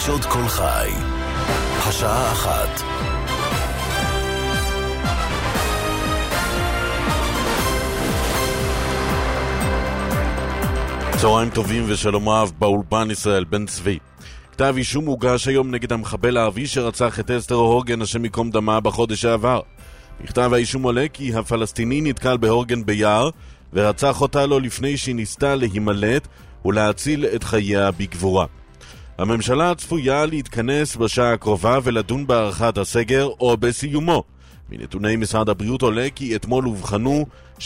חדשות כל חי. השעה 1. צהריים טובים ושלום רב, באולפן ישראל בן צבי. כתב אישום הוגש היום נגד המחבל הערבי שרצח את אסתר הורגן השם ייקום דמה בחודש שעבר. מכתב האישום עולה כי הפלסטיני נתקל בהורגן ביער ורצח אותה לו לפני שהיא ניסתה להימלט ולהציל את חייה בגבורה. הממשלה צפויה להתכנס בשעה הקרובה ולדון בהארכת הסגר או בסיומו. מנתוני משרד הבריאות עולה כי אתמול הובחנו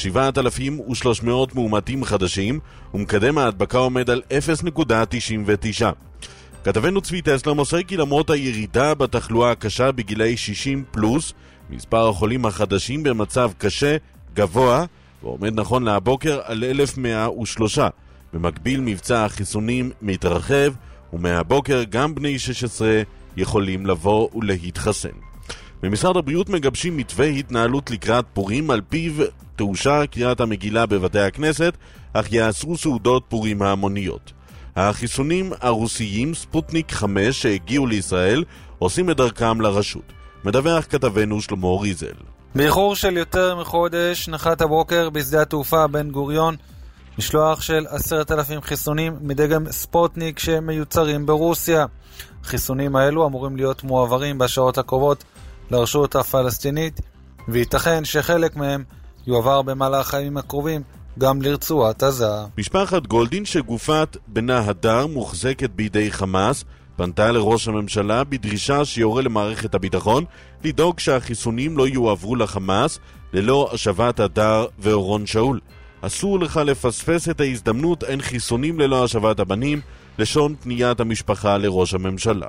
7,300 מאומתים חדשים ומקדם ההדבקה עומד על 0.99. כתבנו צבי טסלר מוסר כי למרות הירידה בתחלואה הקשה בגילאי 60 פלוס, מספר החולים החדשים במצב קשה גבוה ועומד נכון להבוקר על 1,103. במקביל מבצע החיסונים מתרחב ומהבוקר גם בני 16 יכולים לבוא ולהתחסן. במשרד הבריאות מגבשים מתווה התנהלות לקראת פורים, על פיו תאושר קריאת המגילה בבתי הכנסת, אך יאסרו סעודות פורים ההמוניות. החיסונים הרוסיים ספוטניק 5 שהגיעו לישראל עושים את דרכם לרשות. מדווח כתבנו שלמה ריזל. באיחור של יותר מחודש נחת הבוקר בשדה התעופה בן גוריון משלוח של 10,000 חיסונים מדגם ספוטניק שמיוצרים ברוסיה. החיסונים האלו אמורים להיות מועברים בשעות הקרובות לרשות הפלסטינית, וייתכן שחלק מהם יועבר במהלך הימים הקרובים גם לרצועת עזה. משפחת גולדין שגופת בנה הדר מוחזקת בידי חמאס פנתה לראש הממשלה בדרישה שיורה למערכת הביטחון לדאוג שהחיסונים לא יועברו לחמאס ללא השבת הדר ואורון שאול. אסור לך לפספס את ההזדמנות, אין חיסונים ללא השבת הבנים, לשון פניית המשפחה לראש הממשלה.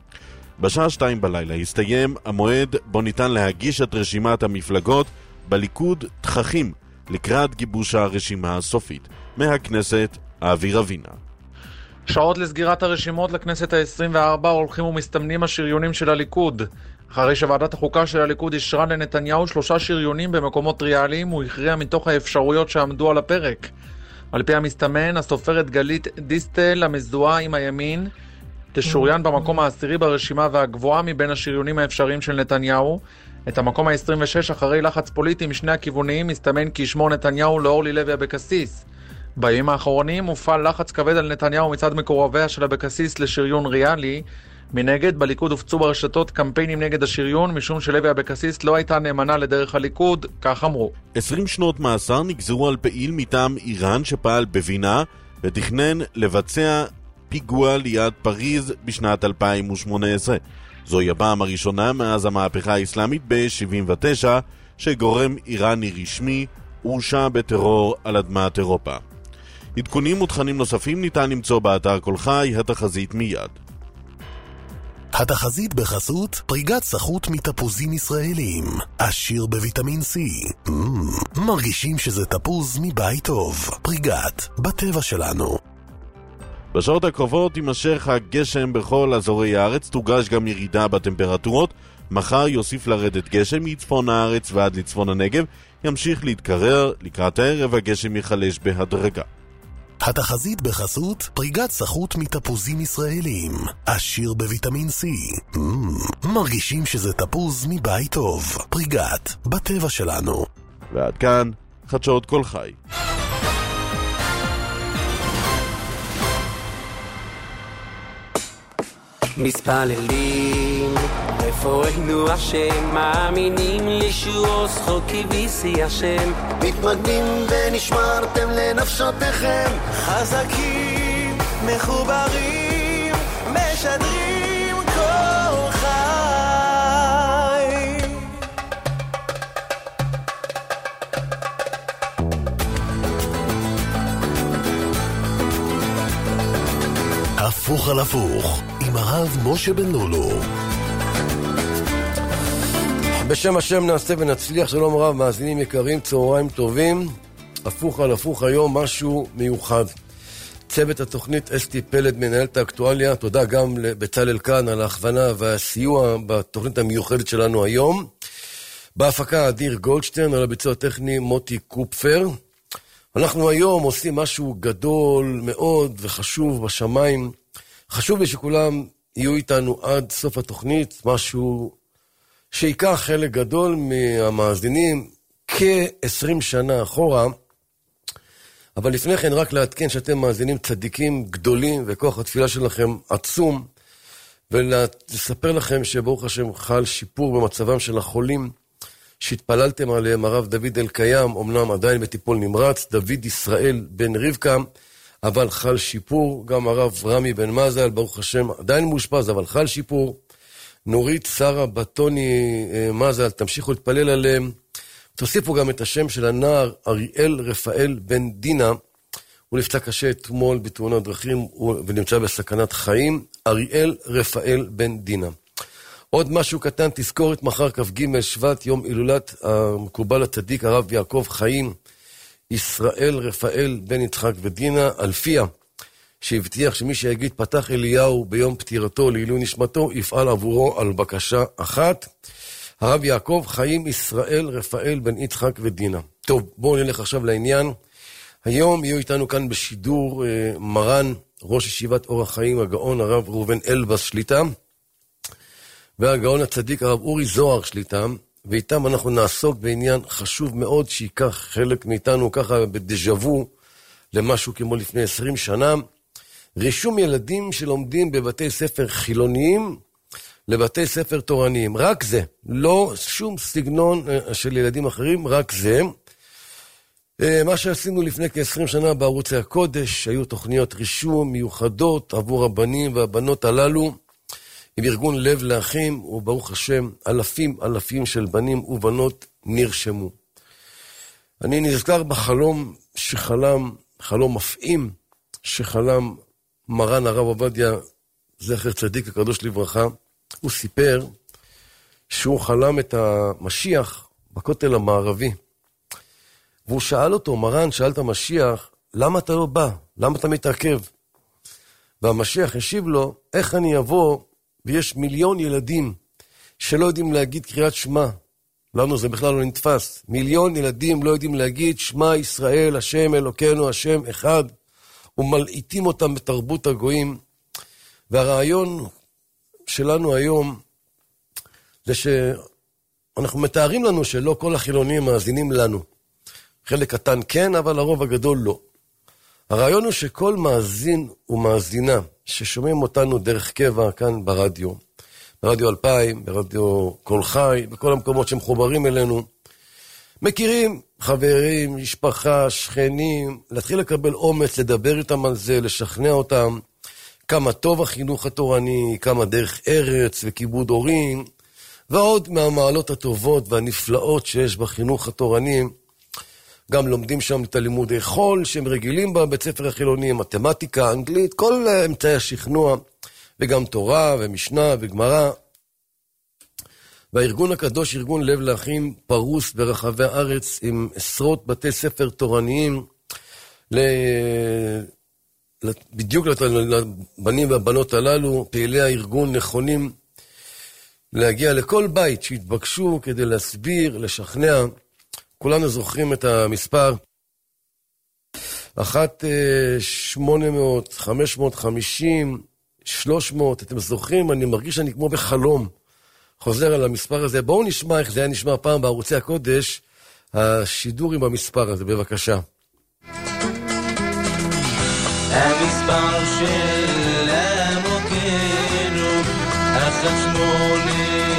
בשעה 2 בלילה הסתיים המועד בו ניתן להגיש את רשימת המפלגות בליכוד תככים לקראת גיבוש הרשימה הסופית. מהכנסת אבי רבינה. שעות לסגירת הרשימות לכנסת ה-24 הולכים ומסתמנים השריונים של הליכוד. אחרי שוועדת החוקה של הליכוד אישרה לנתניהו 3 שריונים במקומות ריאליים, הוא הכריע מתוך האפשרויות שעמדו על הפרק. על פי המסתמן, הסופרת גלית דיסטל המזוהה עם הימין תשוריין במקום העשירי ברשימה והגבוהה מבין השריונים האפשריים של נתניהו. את המקום ה-26 אחרי לחץ פוליטי משני הכיוונים מסתמן כי ישמור נתניהו לאורלי לוי אבקסיס. בימים האחרונים מופעל לחץ כבד על נתניהו מצד מקורביה של אבקסיס לשריון ריאלי. מנגד, בליכוד הופצו ברשתות קמפיינים נגד השריון משום שלוי אבקסיס לא הייתה נאמנה לדרך הליכוד, כך אמרו. 20 שנות מאסר נגזרו על פעיל מטעם איראן שפעל בווינה ותכנן לבצע פיגוע ליד פריז בשנת 2018. זוהי הפעם הראשונה מאז המהפכה האסלאמית ב-79 שגורם איראני רשמי הורשע בטרור על אדמת אירופה. עדכונים ותכנים נוספים ניתן למצוא באתר כל חי, התחזית מיד. התחזית בחסות פריגת סחוט מתפוזים ישראלים, עשיר בוויטמין C. מרגישים שזה תפוז מבית טוב. פריגת, בטבע שלנו. בשעות הקרובות יימשך הגשם בכל אזורי הארץ, תוגש גם ירידה בטמפרטורות. מחר יוסיף לרדת גשם מצפון הארץ ועד לצפון הנגב, ימשיך להתקרר, לקראת הערב הגשם יחלש בהדרגה. התחזית בחסות פריגת סחוט מתפוזים ישראלים, עשיר בוויטמין C. מרגישים שזה תפוז מבית טוב. פריגת, בטבע שלנו. ועד כאן חדשות כל חי. מתפללים רפואנו השם, מאמינים לישוע זכות כביסי השם, מתמגנים ונשמרתם לנפשותיכם, חזקים מחוברים משדרים כל חי. הפוך על הפוך עם הרב משה בן לולו. בשם השם נעשה ונצליח. שלום רב, מאזינים יקרים, צהריים טובים. הפוך על הפוך היום משהו מיוחד. צוות התוכנית אסתי פלד מנהלת האקטואליה, תודה גם לבצלאל כאן על ההכוונה והסיוע בתוכנית המיוחדת שלנו היום. בהפקה אדיר גולדשטיין, על הביצוע הטכני מוטי קופפר. אנחנו היום עושים משהו גדול מאוד וחשוב בשמיים. חשוב לי שכולם יהיו איתנו עד סוף התוכנית, משהו שיקח חלק גדול מהמאזינים כ-20 שנה אחורה, אבל לפני כן רק לעדכן שאתם מאזינים צדיקים גדולים, וכוח התפילה שלכם עצום, ולספר לכם שברוך השם חל שיפור במצבם של החולים, שהתפללתם עליהם, הרב דוד אלקיים, אמנם עדיין בטיפול נמרץ, דוד ישראל בן רבקה, אבל חל שיפור, גם הרב רמי בן מזל, ברוך השם, עדיין מאושפז, אבל חל שיפור, נורית שרה בטוני מזל, תמשיכו להתפלל עליהם, תוסיפו גם את השם של הנער אריאל רפאל בן דינה, הוא נפצע קשה אתמול בתאונת דרכים ונמצא בסכנת חיים, אריאל רפאל בן דינה. עוד משהו קטן, תזכורת מחר כ"ג שבט, יום הילולת המקובל הצדיק הרב יעקב חיים, ישראל רפאל בן יצחק ודינה, אלפיה, שהבטיח שמי שיגיד פתח אליהו ביום פטירתו לעילוי נשמתו, יפעל עבורו על בקשה אחת. הרב יעקב חיים, ישראל רפאל בן יצחק ודינה. טוב, בואו נלך עכשיו לעניין. היום יהיו איתנו כאן בשידור מרן, ראש ישיבת אור החיים, הגאון הרב ראובן אלבס שליטה, והגאון הצדיק הרב אורי זוהר שליטה, ואיתם אנחנו נעסוק בעניין חשוב מאוד שיקח חלק מאיתנו ככה בדז'אבו למשהו כמו לפני 20 שנה, רישום ילדים שלומדים בבתי ספר חילוניים לבתי ספר תורניים, רק זה, לא שום סגנון של ילדים אחרים, רק זה. מה שעשינו לפני כ-20 שנה בערוצי הקודש, היו תוכניות רישום מיוחדות עבור הבנים והבנות הללו, עם ארגון לב לאחים, וברוך השם, אלפים של בנים ובנות נרשמו. אני נזכר בחלום שחלם, חלום מפעים, שחלם מרן הרב עובדיה, זכר צדיק הקדוש לברכה. הוא סיפר שהוא חלם את המשיח בכותל המערבי. והוא שאל אותו, מרן, שאל את המשיח, למה אתה לא בא? למה אתה מתעכב? והמשיח השיב לו, איך אני אבוא ויש מיליון ילדים שלא יודעים להגיד קריאת שמע? לנו זה בכלל לא נתפס. מיליון ילדים לא יודעים להגיד שמע ישראל, השם אלוקינו, השם אחד, ומלעיטים אותם בתרבות הגויים. והרעיון שלנו היום זה שאנחנו מתארים לנו שלא כל החילונים מאזינים לנו. חלק קטן כן, אבל הרוב הגדול לא. הרעיון הוא שכל מאזין ומאזינה ששומעים אותנו דרך קבע כאן ברדיו, ברדיו 2000, ברדיו קול חי, בכל המקומות שמחוברים אלינו, מכירים חברים, משפחה, שכנים, להתחיל לקבל אומץ, לדבר איתם על זה, לשכנע אותם, כמה טוב החינוך התורני, כמה דרך ארץ וכיבוד הורים, ועוד מהמעלות הטובות והנפלאות שיש בחינוך התורני. גם לומדים שם את הלימודי חול שהם רגילים בבית ספר החילוני, מתמטיקה, אנגלית, כל אמצעי השכנוע, וגם תורה ומשנה וגמרא. והארגון הקדוש, ארגון לב לאחים, פרוס ברחבי הארץ עם עשרות בתי ספר תורניים, בדיוק לבנים והבנות הללו. פעילי הארגון נכונים להגיע לכל בית שהתבקשו כדי להסביר, לשכנע. כולנו זוכרים את המספר 800, 550, 300, אתם זוכרים? אני מרגיש שאני כמו בחלום חוזר על המספר הזה. בואו נשמע איך זה היה נשמע פעם בערוצי הקודש, השידור עם המספר הזה, בבקשה. המספר של המוקנו 1-800-500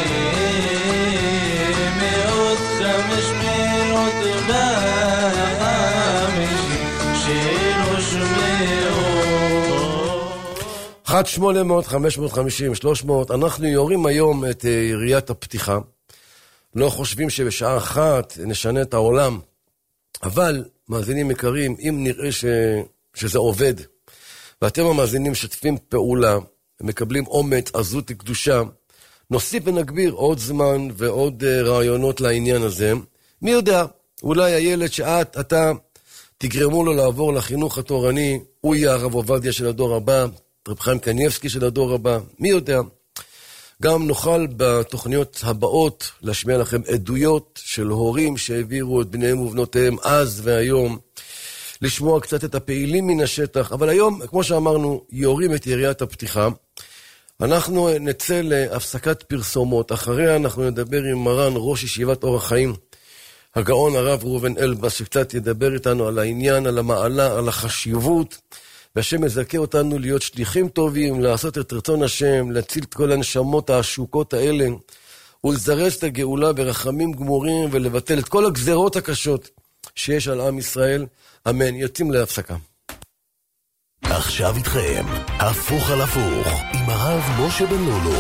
1-800-550-300. אנחנו יורים היום את יריית הפתיחה. לא חושבים שבשעה אחת נשנה את העולם. אבל, מאזינים יקרים, אם נראה שזה עובד, ואתם המאזינים שתפים פעולה, מקבלים אומץ, עזות קדושה, נוסיף ונגביר עוד זמן ועוד רעיונות לעניין הזה. מי יודע, אולי הילד אתה תגרמו לו לעבור לחינוך התורני, הוא יהיה הרב עובדיה של הדור הבא, רב חיים קניבסקי של הדור הבא, מי יודע. גם נוכל בתוכניות הבאות להשמיע לכם עדויות של הורים שהעבירו את בניהם ובנותיהם אז והיום, לשמוע קצת את הפעילים מן השטח, אבל היום, כמו שאמרנו, יורים את יריית הפתיחה. אנחנו נצא להפסקת פרסומות, אחריה אנחנו נדבר עם מרן ראש ישיבת אור החיים, הגאון הרב ראובן אלבז, שקצת ידבר איתנו על העניין, על המעלה, על החשיבות, והשם מזכה אותנו להיות שליחים טובים, לעשות את רצון השם, להציל את כל הנשמות העשוקות האלה, ולזרז את הגאולה ברחמים גמורים, ולבטל את כל הגזרות הקשות שיש על עם ישראל. אמן. יוצאים להפסקה. עכשיו איתכם, הפוך על הפוך, עם הרב משה בן לולו.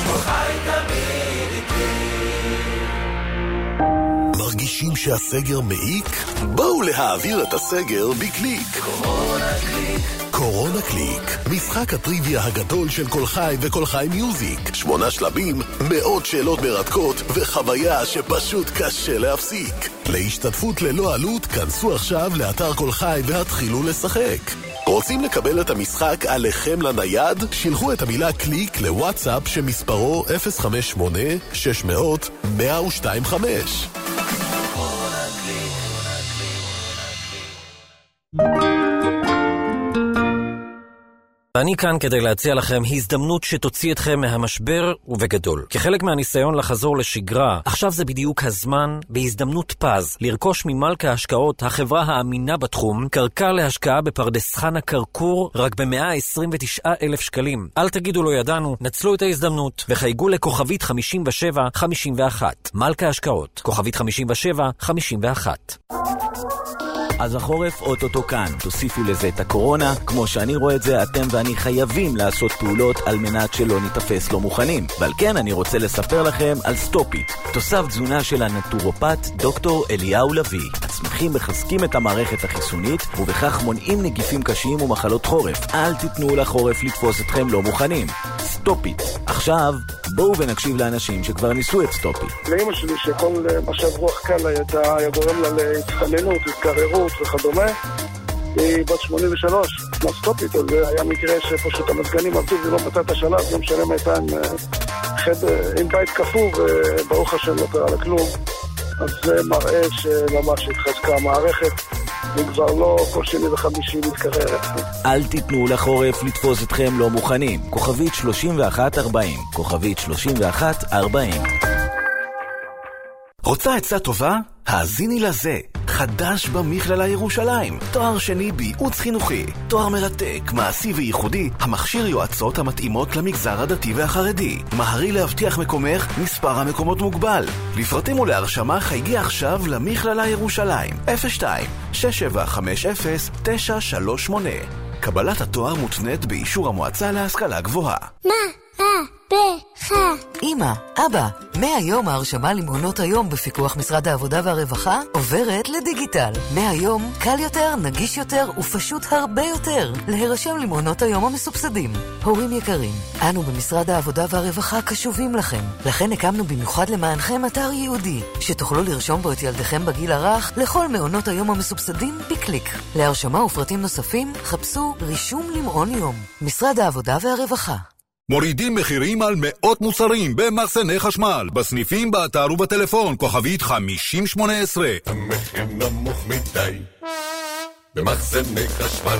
מרגישים שהסגר מעיק? בואו להעביר את הסגר בקליק. קורונה קליק, משחק הטריוויה הגדול של כל חי וכל חי מיוזיק. 8 שלבים, מאות שאלות מרתקות וחוויה שפשוט קשה להפסיק. להשתתפות ללא עלות, כנסו עכשיו לאתר כל חי והתחילו לשחק. רוצים לקבל את המשחק עליכם לנייד? שילחו את המילה קליק לוואטסאפ שמספרו 058-600-1025. אני כאן כדי להציע לכם הזדמנות שתוציא אתכם מהמשבר ובגדול. כחלק מהניסיון לחזור לשגרה, עכשיו זה בדיוק הזמן, בהזדמנות פז, לרכוש ממלכה ההשקעות, החברה האמינה בתחום, קרקע להשקעה בפרדס חנה קרקור, רק ב-129,000 שקלים. אל תגידו לא ידענו, נצלו את ההזדמנות, וחייגו לכוכבית 5751. מלכה ההשקעות, כוכבית 5751. אז החורף אוטוטו כאן. תוסיפו לזה את הקורונה. כמו שאני רואה את זה, אתם ואני חייבים לעשות פעולות על מנת שלא נתפס לא מוכנים. ועל כן אני רוצה לספר לכם על סטופיט, תוסף תזונה של הנטורופט דוקטור אליהו לוי. הצמחים מחזקים את המערכת החיסונית, ובכך מונעים נגיפים קשים ומחלות חורף. אל תיתנו לחורף לתפוס אתכם לא מוכנים. סטופיט. עכשיו, בואו ונקשיב לאנשים שכבר ניסו את סטופיט. לאמא שלי שכל משב רוח קל היה גורם לה להתחננות, התקררות וכדומה, היא בת 83, סטופיט, אז היה מקרה שפשוט המזגנים עבדו ולא מצא את השלב, גם שלם הייתה עם בית כפור, וברוך השם לא קרה לכלום. אז זה מראה שממש התחזקה המערכת, וכבר לא כל שני וחמישי מתקררת. אל תיתנו לחורף לתפוס אתכם לא מוכנים. כוכבית 3140. כוכבית 3140. רוצה עצה טובה? האזיני לזה. חדש במכללה ירושלים. תואר שני בייעוץ חינוכי. תואר מרתק, מעשי וייחודי, המכשיר יועצות המתאימות למגזר הדתי והחרדי. מהרי להבטיח מקומך, מספר המקומות מוגבל. לפרטים ולהרשמה חייגי עכשיו למכללה ירושלים. 02-6750-938. קבלת התואר מותנית באישור המועצה להשכלה גבוהה. אמא, אבא, מהיום ההרשמה למעונות היום בפיקוח משרד העבודה והרווחה עוברת לדיגיטל. מהיום קל יותר, נגיש יותר ופשוט הרבה יותר להירשם למעונות היום המסובסדים. הורים יקרים, אנו במשרד העבודה והרווחה קשובים לכם. לכן הקמנו במיוחד למענכם אתר ייעודי, שתוכלו לרשום בו את ילדיכם בגיל הרך לכל מעונות היום המסובסדים בקליק. להרשמה ופרטים נוספים חפשו רישום למעון יום. משרד העבודה והרווחה. מורידים מחירים על מאות מוצרים במחסני חשמל, בסניפים, באתר ובטלפון, כוכבית 5018. המחיר נמוך מדי במחסני חשמל.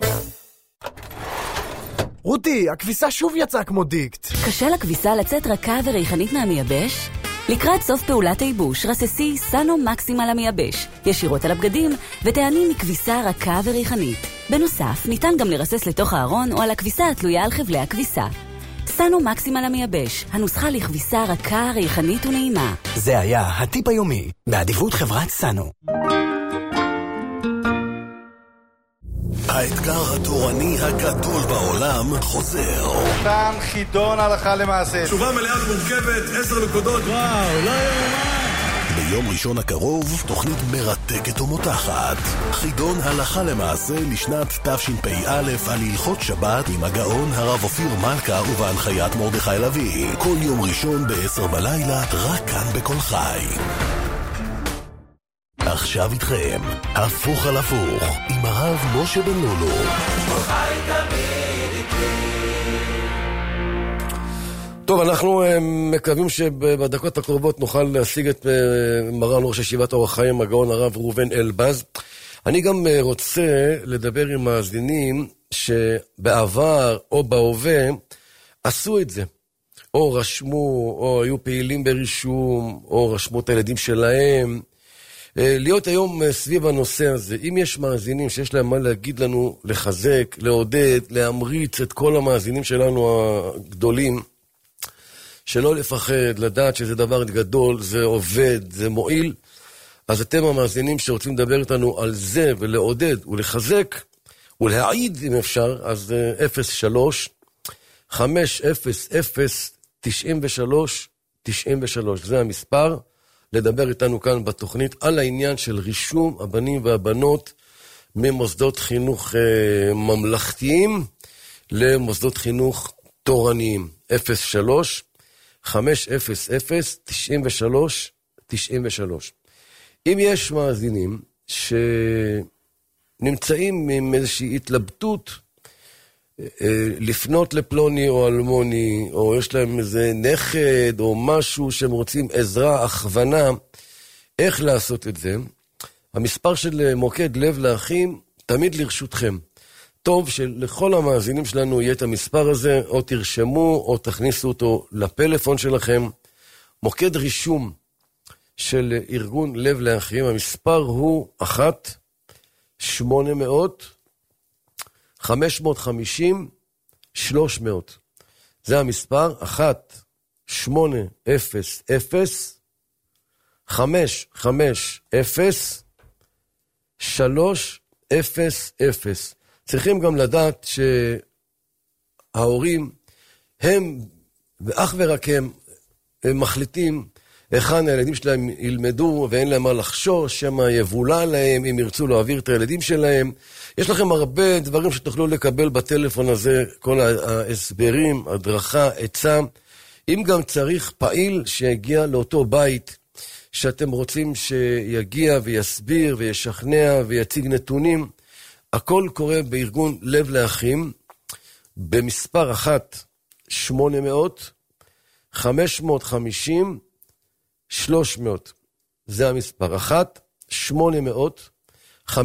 רותי, הכביסה שוב יצאה כמו דיקט. קשה לכביסה לצאת רכה וריחנית מהמייבש? לקראת סוף פעולת הייבוש, רססי סנו מקסימל המייבש, ישירות על הבגדים, ותעני מכביסה רכה וריחנית. בנוסף, ניתן גם לרסס לתוך הארון או על הכביסה התלויה על חבלי הכביסה. סנו מקסימל המייבש, הנוסחה לכביסה רכה, ריחנית ונעימה. זה היה הטיפ היומי, בעדיפות חברת סנו. האתגר התורני הגדול בעולם חוזר. תם חידון הלכה למעשה. תשובה מלאה ומורכבת, 10 נקודות. וואו, לא יאומן. ביום ראשון הקרוב, תוכנית מרתקת ומותחת. חידון הלכה למעשה לשנת תשפ"א על הלכות שבת עם הגאון הרב אופיר מלכה ובהנחיית מרדכי לוי. כל יום ראשון ב-10 בלילה, רק כאן בכל חי. עכשיו איתכם, הפוך על הפוך, עם הרב משה בן לולו. טוב, אנחנו מקווים שבדקות הקרובות נוכל להשיג את מרן ראש ישיבת אור החיים, הגאון הרב ראובן אלבז. אני גם רוצה לדבר עם מאזינים שבעבר או בהווה עשו את זה. או רשמו, או היו פעילים ברישום, או רשמו את הילדים שלהם. להיות היום סביב הנושא הזה. אם יש מאזינים שיש להם מה להגיד לנו, לחזק, לעודד, להמריץ את כל המאזינים שלנו הגדולים, שלא לפחד, לדעת שזה דבר גדול, זה עובד, זה מועיל, אז אתם המאזינים שרוצים לדבר איתנו על זה ולעודד ולחזק ולהעיד אם אפשר, אז 03-500-93-93, זה המספר, לדבר איתנו כאן בתוכנית על העניין של רישום הבנים והבנות ממוסדות חינוך ממלכתיים למוסדות חינוך תורניים. 03-500-93-93. אם יש מאזינים שנמצאים עם איזושהי התלבטות לפנות לפלוני או אלמוני, או יש להם איזה נכד או משהו שהם רוצים עזרה, הכוונה, איך לעשות את זה, המספר של מוקד לב לאחים תמיד לרשותכם. טוב שלכל המאזינים שלנו יהיה את המספר הזה, או תרשמו או תכניסו אותו לפלאפון שלכם. מוקד רישום של ארגון לב לאחים, המספר הוא 1-800-550-300. זה המספר 1-800-550-300. צריכים גם לדעת שההורים הם, ואך ורק הם מחליטים היכן הילדים שלהם ילמדו, ואין להם מה לחשוש, שמה יבולה להם, אם ירצו להעביר את הילדים שלהם. יש לכם הרבה דברים שתוכלו לקבל בטלפון הזה, כל ההסברים, הדרכה, עצה. אם גם צריך פעיל שיגיע לאותו בית, שאתם רוצים שיגיע ויסביר וישכנע ויציג נתונים, הכל קורה בארגון לב לאחים, במספר 1-800-550-300. זה המספר 1-800-550-300,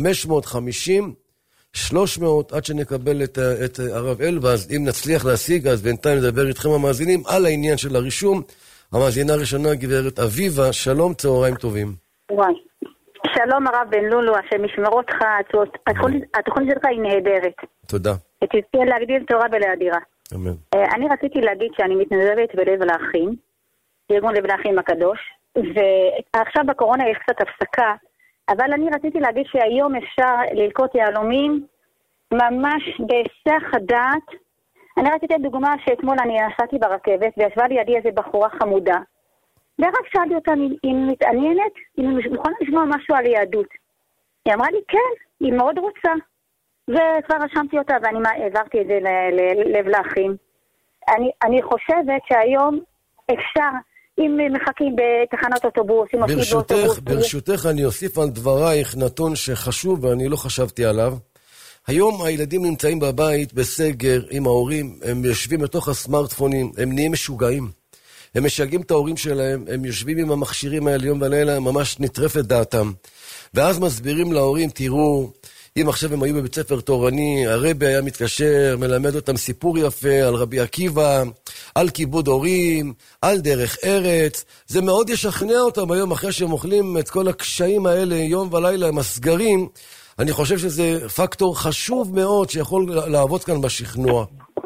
עד שנקבל את הרב אלבז. אם נצליח להשיג, אז בינתיים נדבר איתכם המאזינים על העניין של הרישום. המאזינה הראשונה, גברת אביבה, שלום, צהריים טובים. וואי, שלום הרב בן לולו, השם ישמור אותך, התוכנית שלך היא נהדרת. תודה. תזכה להגדיל תורה ולאדירה. אמן. אני רציתי להגיד שאני מתנדבת בלב לאחים, ארגון לב לאחים הקדוש, ועכשיו בקורונה יש קצת הפסקה, אבל אני רציתי להגיד שהיום אפשר ללקוט יהלומים ממש בהיסח הדעת. אני רציתי את דוגמה שאתמול אני נסעתי ברכבת וישבה לידי איזה בחורה חמודה, ורק שאלתי אותה אם מתעניינת, אם היא מוכנה לשמוע משהו על יהדות. היא אמרה לי כן, היא מאוד רוצה, וכבר רשמתי אותה ואני העברתי את זה ללב לאחים. אני חושבת שהיום אפשר, אם מחכים בתחנת אוטובוס, ברשותך אני אוסיף על דברייך נתון שחשוב ואני לא חשבתי עליו. היום הילדים נמצאים בבית בסגר עם ההורים, הם יושבים בתוך הסמארטפונים, הם נהיים משוגעים. הם משגעים את ההורים שלהם, הם יושבים עם המכשירים האלה יום ולילה, הם ממש נטרפת דעתם. ואז מסבירים להורים, תראו, אם עכשיו הם היו בבית ספר תורני, הרבי היה מתקשר, מלמד אותם סיפור יפה על רבי עקיבא, על כיבוד הורים, על דרך ארץ. זה מאוד ישכנע אותם היום, אחרי שהם אוכלים את כל הקשיים האלה יום ולילה, הם הסגרים. אני חושב שזה פקטור חשוב מאוד שיכול לעבוד כאן בשכנוע.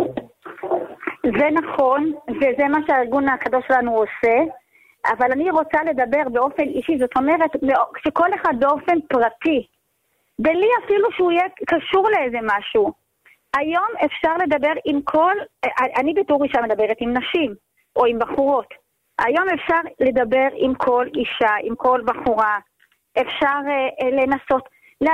זה נכון, וזה מה שהארגון הקדוש שלנו עושה, אבל אני רוצה לדבר באופן אישי, זאת אומרת, שכל אחד באופן פרטי, בלי אפילו שהוא יהיה קשור לאיזה משהו. היום אפשר לדבר עם כל, אני בתור אישה מדברת עם נשים, או עם בחורות. היום אפשר לדבר עם כל אישה, עם כל בחורה. אפשר לנסות,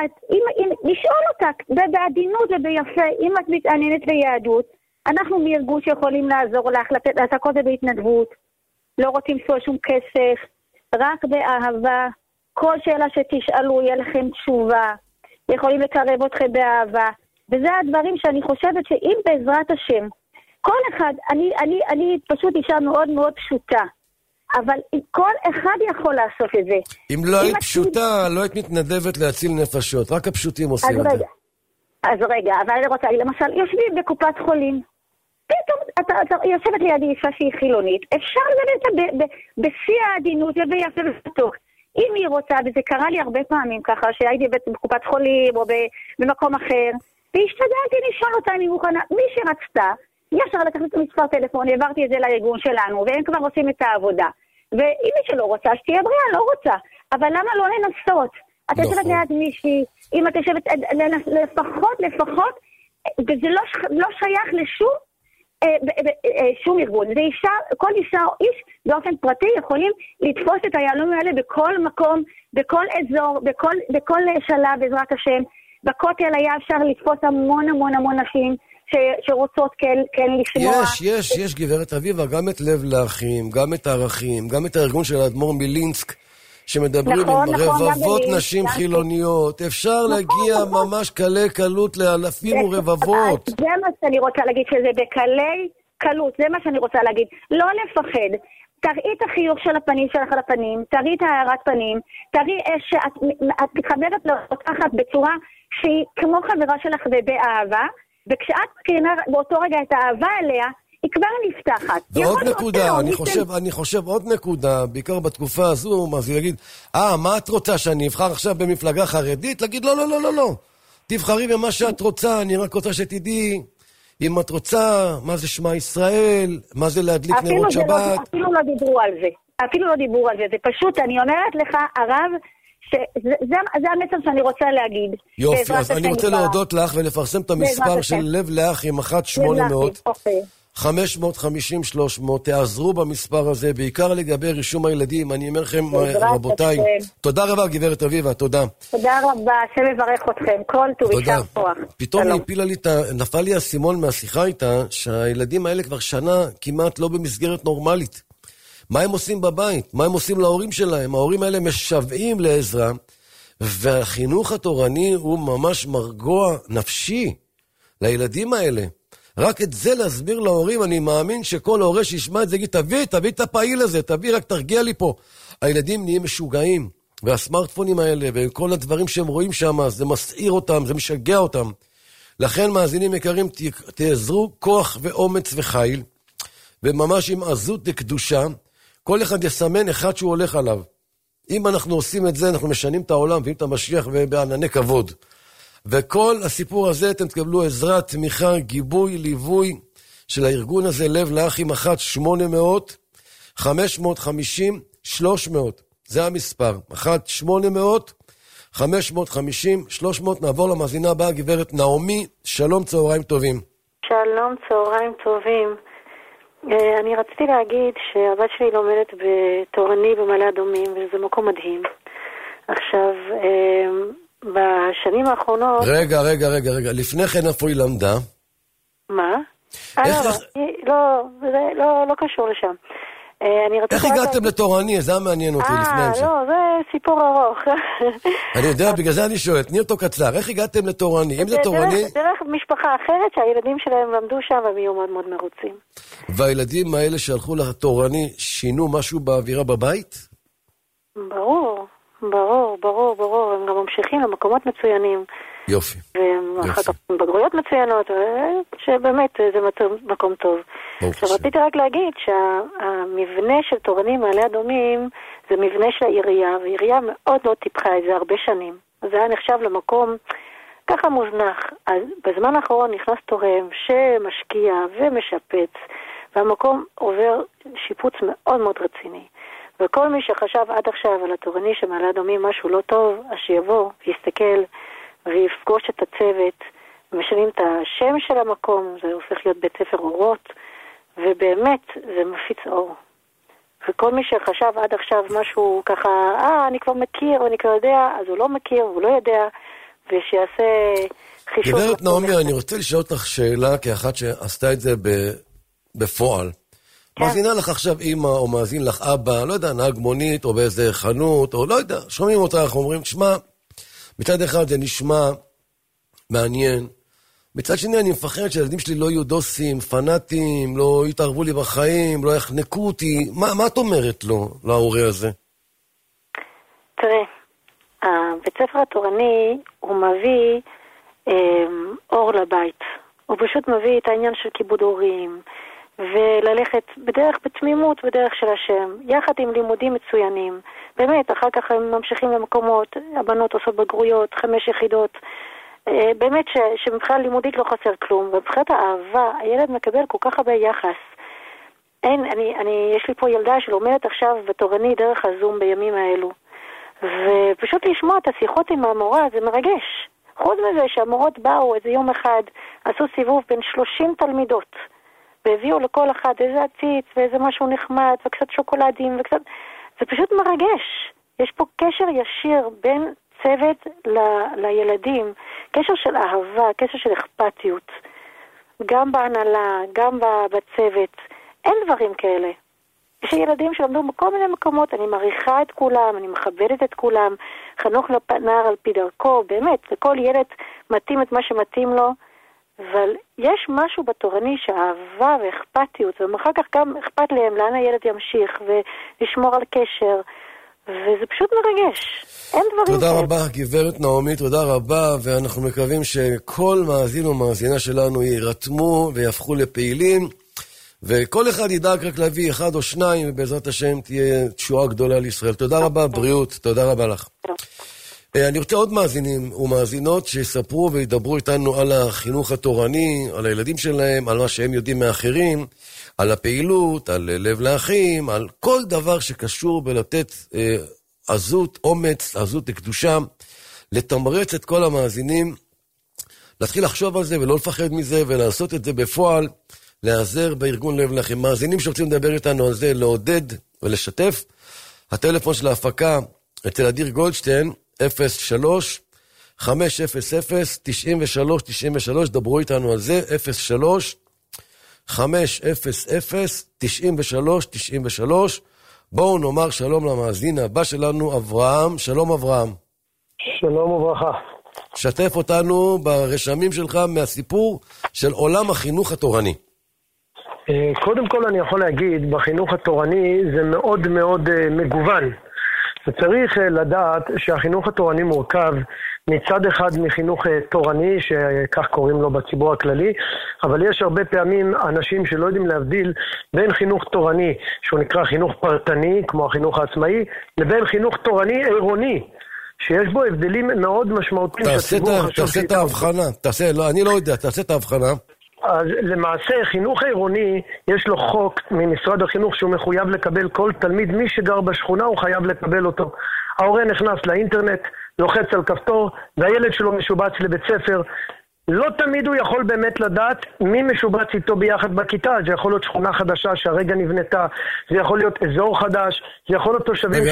לשאול אותה בעדינות וביפה, אם את מתעניינת ליהדות, אנחנו מארגון שיכולים לעזור לך, לעשות הכל זה בהתנדבות, לא רוצים שום כסף, רק באהבה. כל שאלה שתשאלו יהיה לכם תשובה, יכולים לקרב אתכם באהבה, וזה הדברים שאני חושבת שאם בעזרת השם, כל אחד, אני פשוט אישה מאוד מאוד פשוטה, אבל כל אחד יכול לעשות את זה. אם לא היית פשוטה, לא היית מתנדבת להציל נפשות, רק הפשוטים עושים את זה. אז רגע, אבל אני רוצה, למשל, יושבים בקופת חולים, פתאום יושבת לידי אישה שהיא חילונית, אפשר לדבר אותה בשיא העדינות וביפה ובטוח. אם היא רוצה, וזה קרה לי הרבה פעמים ככה, שהייתי בקופת חולים או במקום אחר, והשתדלתי לשאול אותה אם היא מוכנה, מי שרצתה, ישר לקחת את המספר טלפון, העברתי את זה לארגון שלנו, והם כבר עושים את העבודה. ואם מי שלא רוצה, שתהיה בריאה, לא רוצה. אבל למה לא לנסות? את יושבת ליד מישהי, אם את יושבת לפחות, וזה לא שייך לשום שום ארגון. זה אישה, כל אישה או איש באופן פרטי יכולים לתפוס את היהלומים האלה בכל מקום, בכל אזור, בכל שלב, בעזרת השם. בכותל היה אפשר לתפוס המון נשים שרוצות כן לשמוע. יש גברת אביבה, גם את לב לאחים, גם את הערכים, גם את הארגון של האדמו"ר מלינסק, שמדברים עם רבבות נשים חילוניות. אפשר להגיע ממש קלי קלות לאלפים ורבבות. זה מה שאני רוצה להגיד, שזה בקלי קלות, זה מה שאני רוצה להגיד. לא לפחד. תראי את החיוך של הפנים שלך על הפנים, תראי את הערת פנים, תראי שאת מתחברת לאותחת בצורה שהיא כמו חברה שלך ובאהבה, וכשאת מקרינה באותו רגע את האהבה אליה, היא כבר נפתחת. ועוד נקודה, אני חושב עוד נקודה, בעיקר בתקופה הזו, מה זה יגיד, מה את רוצה, שאני אבחר עכשיו במפלגה חרדית? להגיד, לא. תבחרי במה שאת רוצה, אני רק רוצה שתדעי, אם את רוצה, מה זה שמע ישראל, מה זה להדליק נרות שבת. אפילו לא דיברו על זה, זה פשוט, אני אומרת לך, הרב, זה המסר שאני רוצה להגיד. יופי, אז אני רוצה להודות לך ולפרסם את המספר של לב לאחים 1-800-550-300. תעזרו במספר הזה, בעיקר לגבי רישום הילדים. אני אומר לכם, רבותיי, תודה רבה גברת אביבה, תודה. תודה רבה, השם יברך אתכם, כל טוב, יישר כוח. פתאום נפל לי הסימון מהשיחה איתה, שהילדים האלה כבר שנה כמעט לא במסגרת נורמלית. מה הם עושים בבית? מה הם עושים להורים שלהם? ההורים האלה משוועים לעזרה, והחינוך התורני הוא ממש מרגוע נפשי לילדים האלה. רק את זה להסביר להורים, אני מאמין שכל הורה שישמע את זה, יגיד, תביא את הפעיל הזה, רק תרגיע לי פה. הילדים נהיים משוגעים, והסמארטפונים האלה, וכל הדברים שהם רואים שם, זה מסעיר אותם, זה משגע אותם. לכן, מאזינים יקרים, תעזרו כוח ואומץ וחיל, וממש עם עזות לקדושה, כל אחד יסמן אחד שהוא הולך עליו. אם אנחנו עושים את זה, אנחנו משנים את העולם, ואם את המשיח ובענני כבוד. וכל הסיפור הזה, אתם תקבלו עזרה, תמיכה, גיבוי, ליווי של הארגון הזה, לב לאחים 1-800-550-300. זה המספר, 1-800-550-300. נעבור למאזינה הבאה, גברת נעמי, שלום, צהריים טובים. שלום, צהריים טובים. אני רציתי להגיד שהבת שלי לומדת בתורני במעלה אדומים, וזה מקום מדהים. עכשיו, בשנים האחרונות... רגע, לפני כן איפה היא למדה? מה? לא קשור לשם. איך הגעתם לתורני? זה מעניין אותי לפני. לא, זה סיפור ארוך. אני יודע, בגלל זה אני שואל, תני אותו קצר. איך הגעתם לתורני? אם זה תורני... דרך משפחה אחרת שהילדים שלהם למדו שם והם יהיו מאוד מאוד מרוצים. והילדים האלה שהלכו לתורני שינו משהו באווירה בבית? ברור. הם גם ממשיכים למקומות מצוינים. יופי. ואחר כך בגרויות מצוינות, שבאמת זה מקום טוב. עכשיו רציתי רק להגיד שהמבנה של תורני מעלה אדומים זה מבנה של העירייה, והעירייה מאוד מאוד טיפחה את זה הרבה שנים. זה היה נחשב למקום ככה מוזנח. אז בזמן האחרון נכנס תורם שמשקיע ומשפץ, והמקום עובר שיפוץ מאוד מאוד רציני. וכל מי שחשב עד עכשיו על התורני שמעלה אדומים משהו לא טוב, אז שיבוא ויסתכל ויפגוש את הצוות, משנים את השם של המקום, זה הופך להיות בית ספר אורות, ובאמת זה מפיץ אור. וכל מי שחשב עד עכשיו משהו ככה, אני כבר מכיר, אני כבר יודע, אז הוא לא מכיר, הוא לא יודע, ושיעשה חישוב. גברת נעמי, אני רוצה לשאול אותך שאלה, כאחת שעשתה את זה בפועל. מאזינה לך עכשיו אמא, או מאזין לך אבא, לא יודע, נהג מונית, או באיזה חנות, או לא יודע, שומעים אותך, אנחנו אומרים, תשמע, מצד אחד זה נשמע מעניין, מצד שני אני מפחד שהילדים שלי לא יהיו דוסים, פנאטים, לא יתערבו לי בחיים, לא יחנקו אותי, מה את אומרת לו, להורה הזה? תראה, הבית ספר התורני, הוא מביא אור לבית, הוא פשוט מביא את העניין של כיבוד הורים, וללכת בדרך בתמימות, בדרך של השם, יחד עם לימודים מצוינים. באמת, אחר כך הם ממשיכים למקומות, הבנות עושות בגרויות, 5 יחידות, באמת שמבחינה לימודית לא חסר כלום, ובבחינת האהבה, הילד מקבל כל כך הרבה יחס. יש לי פה ילדה שלומדת עכשיו בתורני דרך הזום בימים האלו, ופשוט לשמוע את השיחות עם המורה זה מרגש. חוץ מזה שהמורות באו איזה יום אחד, עשו סיבוב בין 30 תלמידות, והביאו לכל אחד איזה עציץ ואיזה משהו נחמד וקצת שוקולדים וקצת... זה פשוט מרגש. יש פה קשר ישיר בין צוות לילדים, קשר של אהבה, קשר של אכפתיות, גם בהנהלה, גם בצוות. אין דברים כאלה. יש ילדים שלמדו בכל מיני מקומות, אני מעריכה את כולם, אני מכבדת את כולם, חנוך נער על פי דרכו, באמת, לכל ילד מתאים את מה שמתאים לו, אבל יש משהו בתורני שאהבה ואכפתיות, ואחר כך גם אכפת להם לאן הילד ימשיך ולשמור על קשר, וזה פשוט מרגש. אין דברים כאלה. תודה רבה, גברת נעמי, תודה רבה, ואנחנו מקווים שכל מאזין ומאזינה שלנו יירתמו ויהפכו לפעילים, וכל אחד ידאג רק להביא 1 או 2, ובעזרת השם תהיה תשועה גדולה לישראל. תודה רבה, בריאות, תודה רבה לך. אני רוצה עוד מאזינים ומאזינות שיספרו וידברו איתנו על החינוך התורני, על הילדים שלהם, על מה שהם יודעים מאחרים, על הפעילות, על לב לאחים, על כל דבר שקשור בלתת עזות, אומץ, עזות לקדושה, לתמרץ את כל המאזינים, להתחיל לחשוב על זה ולא לפחד מזה ולעשות את זה בפועל, להיעזר בארגון לב לאחים. מאזינים שרוצים לדבר איתנו על זה, לעודד ולשתף. הטלפון של ההפקה אצל אדיר גולדשטיין, 03-500-93-93, דברו איתנו על זה, 03-500-93-93. בואו נאמר שלום למאזין הבא שלנו, אברהם. שלום אברהם. שלום וברכה. שתף אותנו ברשמים שלך מהסיפור של עולם החינוך התורני. קודם כל אני יכול להגיד, בחינוך התורני זה מאוד מאוד מגוון. וצריך לדעת שהחינוך התורני מורכב מצד אחד מחינוך תורני, שכך קוראים לו בציבור הכללי, אבל יש הרבה פעמים אנשים שלא יודעים להבדיל בין חינוך תורני, שהוא נקרא חינוך פרטני, כמו החינוך העצמאי, לבין חינוך תורני עירוני, שיש בו הבדלים מאוד משמעותיים. תעשה את ההבחנה, אני לא יודע, תעשה את ההבחנה. אז למעשה חינוך העירוני יש לו חוק ממשרד החינוך שהוא מחויב לקבל כל תלמיד, מי שגר בשכונה הוא חייב לקבל אותו. ההורה נכנס לאינטרנט, לוחץ על כפתור והילד שלו משובץ לבית ספר. לא תמיד הוא יכול באמת לדעת מי משובץ איתו ביחד בכיתה. זה יכול להיות שכונה חדשה שהרגע נבנתה, זה יכול להיות אזור חדש, זה יכול להיות תושבים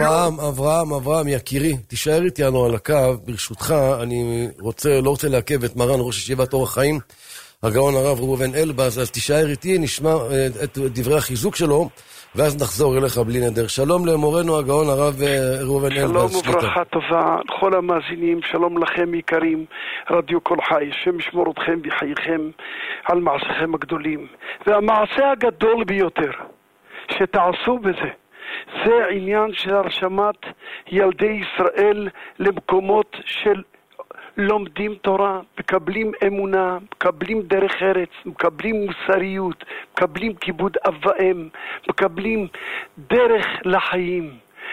אברהם, יקירי, תישאר איתנו על הקו, ברשותך. אני לא רוצה לעכב את מרן ראש ישיבת אור החיים, הגאון הרב ראובן אלבז, אז תישאר איתי, נשמע את דברי החיזוק שלו, ואז נחזור אליך בלי נדר. שלום למורנו הגאון הרב ראובן אלבז. שלום וברכה טובה לכל המאזינים, שלום לכם יקרים, רדיו כל חי, השם ישמור אתכם וחייכם על מעשיכם הגדולים. והמעשה הגדול ביותר שתעשו בזה, זה עניין של הרשמת ילדי ישראל למקומות של לומדים תורה, מקבלים אמונה, מקבלים דרך ארץ, מקבלים מוסריות, מקבלים כיבוד אב ואם, מקבלים דרך לחיים,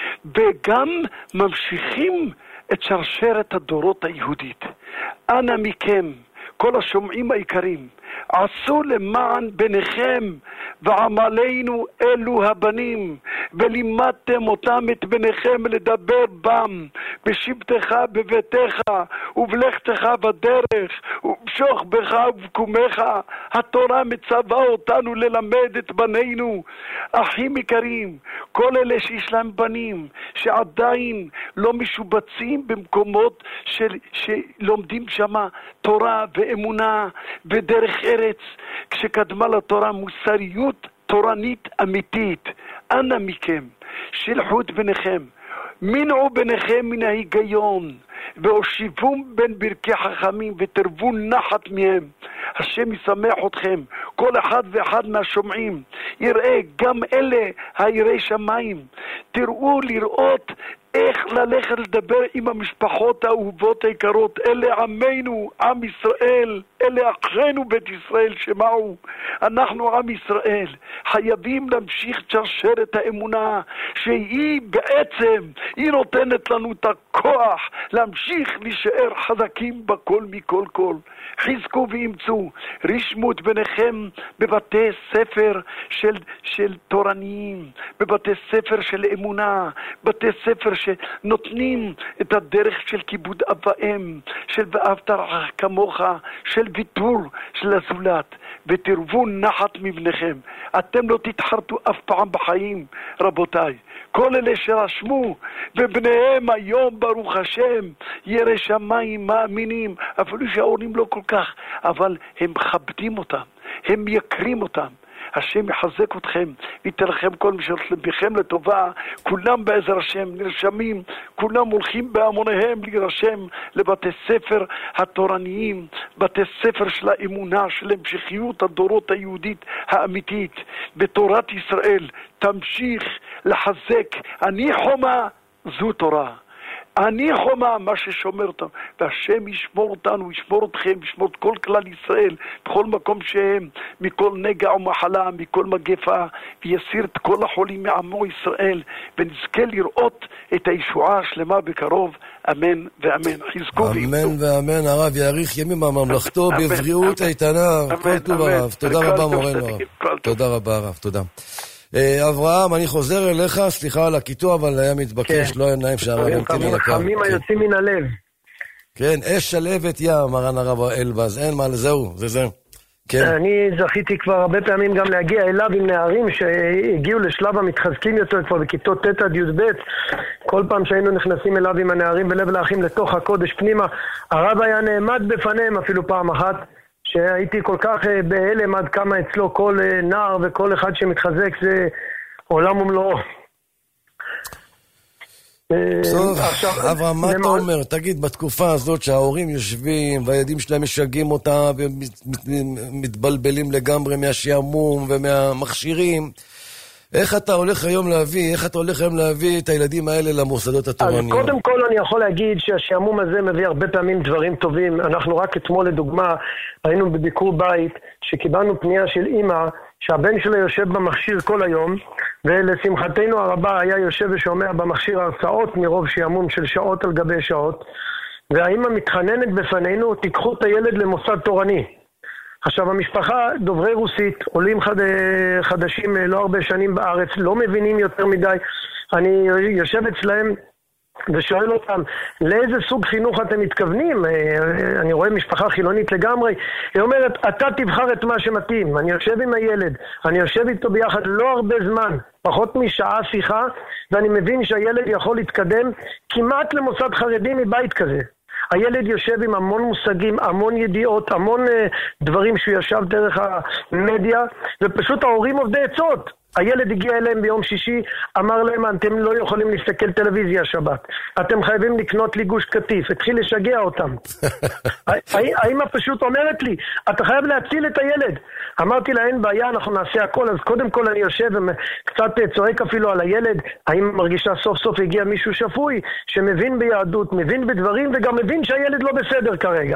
וגם ממשיכים את שרשרת הדורות היהודית. אנא מכם, כל השומעים היקרים, עשו למען בניכם ועמלנו אלו הבנים, ולימדתם אותם את בניכם לדבר בם בשבתך בביתך ובלכתך בדרך ובשוך בך ובקומך. התורה מצווה אותנו ללמד את בנינו. אחים יקרים, כל אלה שיש להם בנים שעדיין לא משובצים במקומות שלומדים שמה תורה ואמונה ודרך ארץ, כשקדמה לתורה מוסריות תורנית אמיתית, אנא מכם, שלחו את בניכם, מנעו בניכם מן ההיגיון, והושיבו בין ברכי חכמים ותרבו נחת מהם. השם ישמח אתכם, כל אחד ואחד מהשומעים יראה, גם אלה היראי שמיים, תראו לראות איך ללכת לדבר עם המשפחות האהובות היקרות. אלה עמנו, עם ישראל, אלה אחינו בית ישראל שמעו. אנחנו עם ישראל חייבים להמשיך שרשרת האמונה שהיא בעצם, היא נותנת לנו את הכוח להמשיך להישאר חזקים בכל מכל כל. חזקו ואמצו, רשמו את ביניכם בבתי ספר של תורניים, בבתי ספר של אמונה, בתי ספר שנותנים את הדרך של כיבוד אב ואם, של ואהבת רעך כמוך, של ויתור של הזולת, ותרבו נחת מבניכם. אתם לא תתחרטו אף פעם בחיים, רבותיי. כל אלה שרשמו, ובניהם היום ברוך השם, ירא שמיים מאמינים, אפילו שההורים לא כל כך, אבל הם מכבדים אותם, הם יקרים אותם. השם יחזק אתכם, ייתן לכם כל משלכם לטובה. כולם בעזר השם נרשמים, כולם הולכים בהמוניהם להירשם לבתי ספר התורניים, בתי ספר של האמונה, של המשכיות הדורות היהודית האמיתית. בתורת ישראל תמשיך לחזק. אני חומה, זו תורה. אני חומה, מה ששומר אותם, והשם ישמור אותנו, ישמור אתכם, ישמור את כל כלל ישראל, בכל מקום שהם, מכל נגע ומחלה, מכל מגפה, ויסיר את כל החולים מעמו ישראל, ונזכה לראות את הישועה השלמה בקרוב, אמן ואמן. חזקו ואיתו. אמן ואמן, הרב יאריך ימים ממלכתו בבריאות איתנה, כל טוב הרב. תודה רבה מורנו הרב. תודה רבה הרב, תודה. אברהם, אני חוזר אליך, סליחה על הקיטוע, אבל היה מתבקש, לא היה נעים שהרבים כן על הקו. חמים היוצאים מן הלב. כן, אש שלבת ים, מרן הרב אלבז, אין מה, זהו, זה. כן. אני זכיתי כבר הרבה פעמים גם להגיע אליו עם נערים שהגיעו לשלב המתחזקים יותר כבר בכיתות ת' עד י"ב. כל פעם שהיינו נכנסים אליו עם הנערים בלב לאחים לתוך הקודש פנימה, הרב היה נעמד בפניהם אפילו פעם אחת, שהייתי כל כך בהלם עד כמה אצלו כל נער וכל אחד שמתחזק זה עולם ומלואו. טוב, אברהם, מה אתה אומר? תגיד, בתקופה הזאת שההורים יושבים והילדים שלהם משגעים אותה ומתבלבלים לגמרי מהשעמום ומהמכשירים, איך אתה הולך היום להביא את הילדים האלה למוסדות התורניים? אז קודם כל אני יכול להגיד שהשעמום הזה מביא הרבה פעמים דברים טובים. אנחנו רק אתמול לדוגמה היינו בביקור בית שקיבלנו פנייה של אמא שהבן שלה יושב במכשיר כל היום, ולשמחתנו הרבה היה יושב ושומע במכשיר הרצאות מרוב שעמום של שעות על גבי שעות, והאמא מתחננת בפנינו, תיקחו את הילד למוסד תורני. עכשיו המשפחה דוברי רוסית, עולים חדשים לא הרבה שנים בארץ, לא מבינים יותר מדי. אני יושב אצלהם ושואל אותם, לאיזה סוג חינוך אתם מתכוונים? אני רואה משפחה חילונית לגמרי. היא אומרת, אתה תבחר את מה שמתאים. אני יושב עם הילד, אני יושב איתו ביחד לא הרבה זמן, פחות משעה שיחה, ואני מבין שהילד יכול להתקדם כמעט למוסד חרדי מבית כזה. הילד יושב עם המון מושגים, המון ידיעות, המון דברים שהוא ישב דרך המדיה, ופשוט ההורים עובדי עצות. הילד הגיע אליהם ביום שישי, אמר להם, אתם לא יכולים להסתכל טלוויזיה שבת. אתם חייבים לקנות לי גוש קטיף. התחיל לשגע אותם. האמא פשוט אומרת לי, אתה חייב להציל את הילד. אמרתי לה, אין בעיה, אנחנו נעשה הכל. אז קודם כל אני יושב וקצת צועק אפילו על הילד. האמא מרגישה סוף סוף הגיע מישהו שפוי, שמבין ביהדות, מבין בדברים, וגם מבין שהילד לא בסדר כרגע.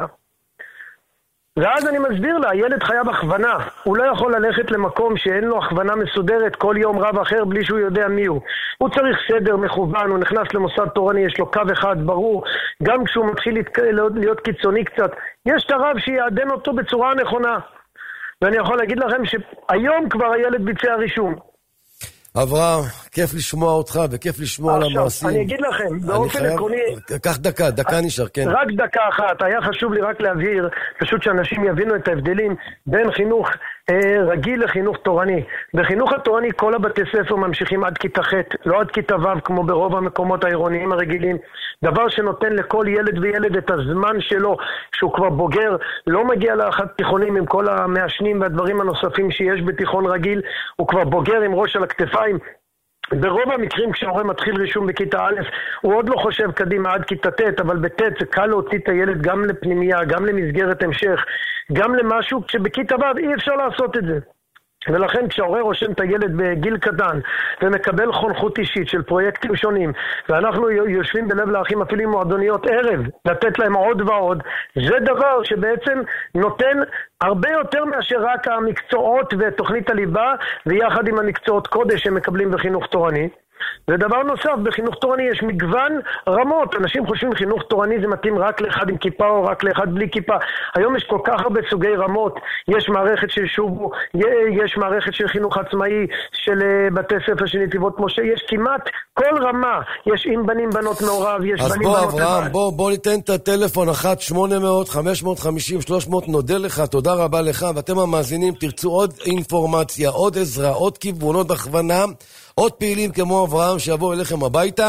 ואז אני מסביר לה, הילד חייב הכוונה. הוא לא יכול ללכת למקום שאין לו הכוונה מסודרת כל יום רב אחר בלי שהוא יודע מי הוא. הוא צריך סדר מכוון, הוא נכנס למוסד תורני, יש לו קו אחד ברור. גם כשהוא מתחיל להיות קיצוני קצת, יש את הרב שיעדן אותו בצורה נכונה. ואני יכול להגיד לכם שהיום כבר הילד ביצע רישום. אברהם, כיף לשמוע אותך וכיף לשמוע על המעשים. אני אגיד לכם, באופן עקרוני... קח דקה נשאר, כן. רק דקה אחת, היה חשוב לי רק להבהיר, פשוט שאנשים יבינו את ההבדלים בין חינוך רגיל לחינוך תורני. בחינוך התורני כל הבתי ספר ממשיכים עד כיתה ח', לא עד כיתה ו' כמו ברוב המקומות העירוניים הרגילים. דבר שנותן לכל ילד וילד את הזמן שלו, שהוא כבר בוגר, לא מגיע לאחד תיכונים עם כל המעשנים והדברים הנוספים שיש בתיכון רגיל, הוא כבר בוגר עם ראש על הכתפיים. ברוב המקרים כשההורה מתחיל רישום בכיתה א', הוא עוד לא חושב קדימה עד כיתה ט', אבל בט' זה קל להוציא את הילד גם לפנימייה, גם למסגרת המשך, גם למשהו, כשבכיתה ו' אי אפשר לעשות את זה. ולכן כשההורה רושם את הילד בגיל קטן ומקבל חונכות אישית של פרויקטים שונים, ואנחנו יושבים בלב לאחים אפילו עם מועדוניות ערב, לתת להם עוד ועוד, זה דבר שבעצם נותן הרבה יותר מאשר רק המקצועות ותוכנית הליבה, ויחד עם המקצועות קודש שהם מקבלים בחינוך תורני. ודבר נוסף, בחינוך תורני יש מגוון רמות. אנשים חושבים חינוך תורני זה מתאים רק לאחד עם כיפה או רק לאחד בלי כיפה. היום יש כל כך הרבה סוגי רמות. יש מערכת של שובו, יש מערכת של חינוך עצמאי, של בתי ספר של נתיבות משה, יש כמעט כל רמה. יש עם בנים בנות מעורב, יש אז בנים בוא בנות אברהם, לבד. בוא ניתן את הטלפון 1-800-550-300. נודה לך, תודה רבה לך. ואתם המאזינים תרצו עוד אינפורמציה, עוד עזרה, עוד כיוון, עוד הכוונה, עוד פעילים כמו אברהם שיבוא אליכם הביתה.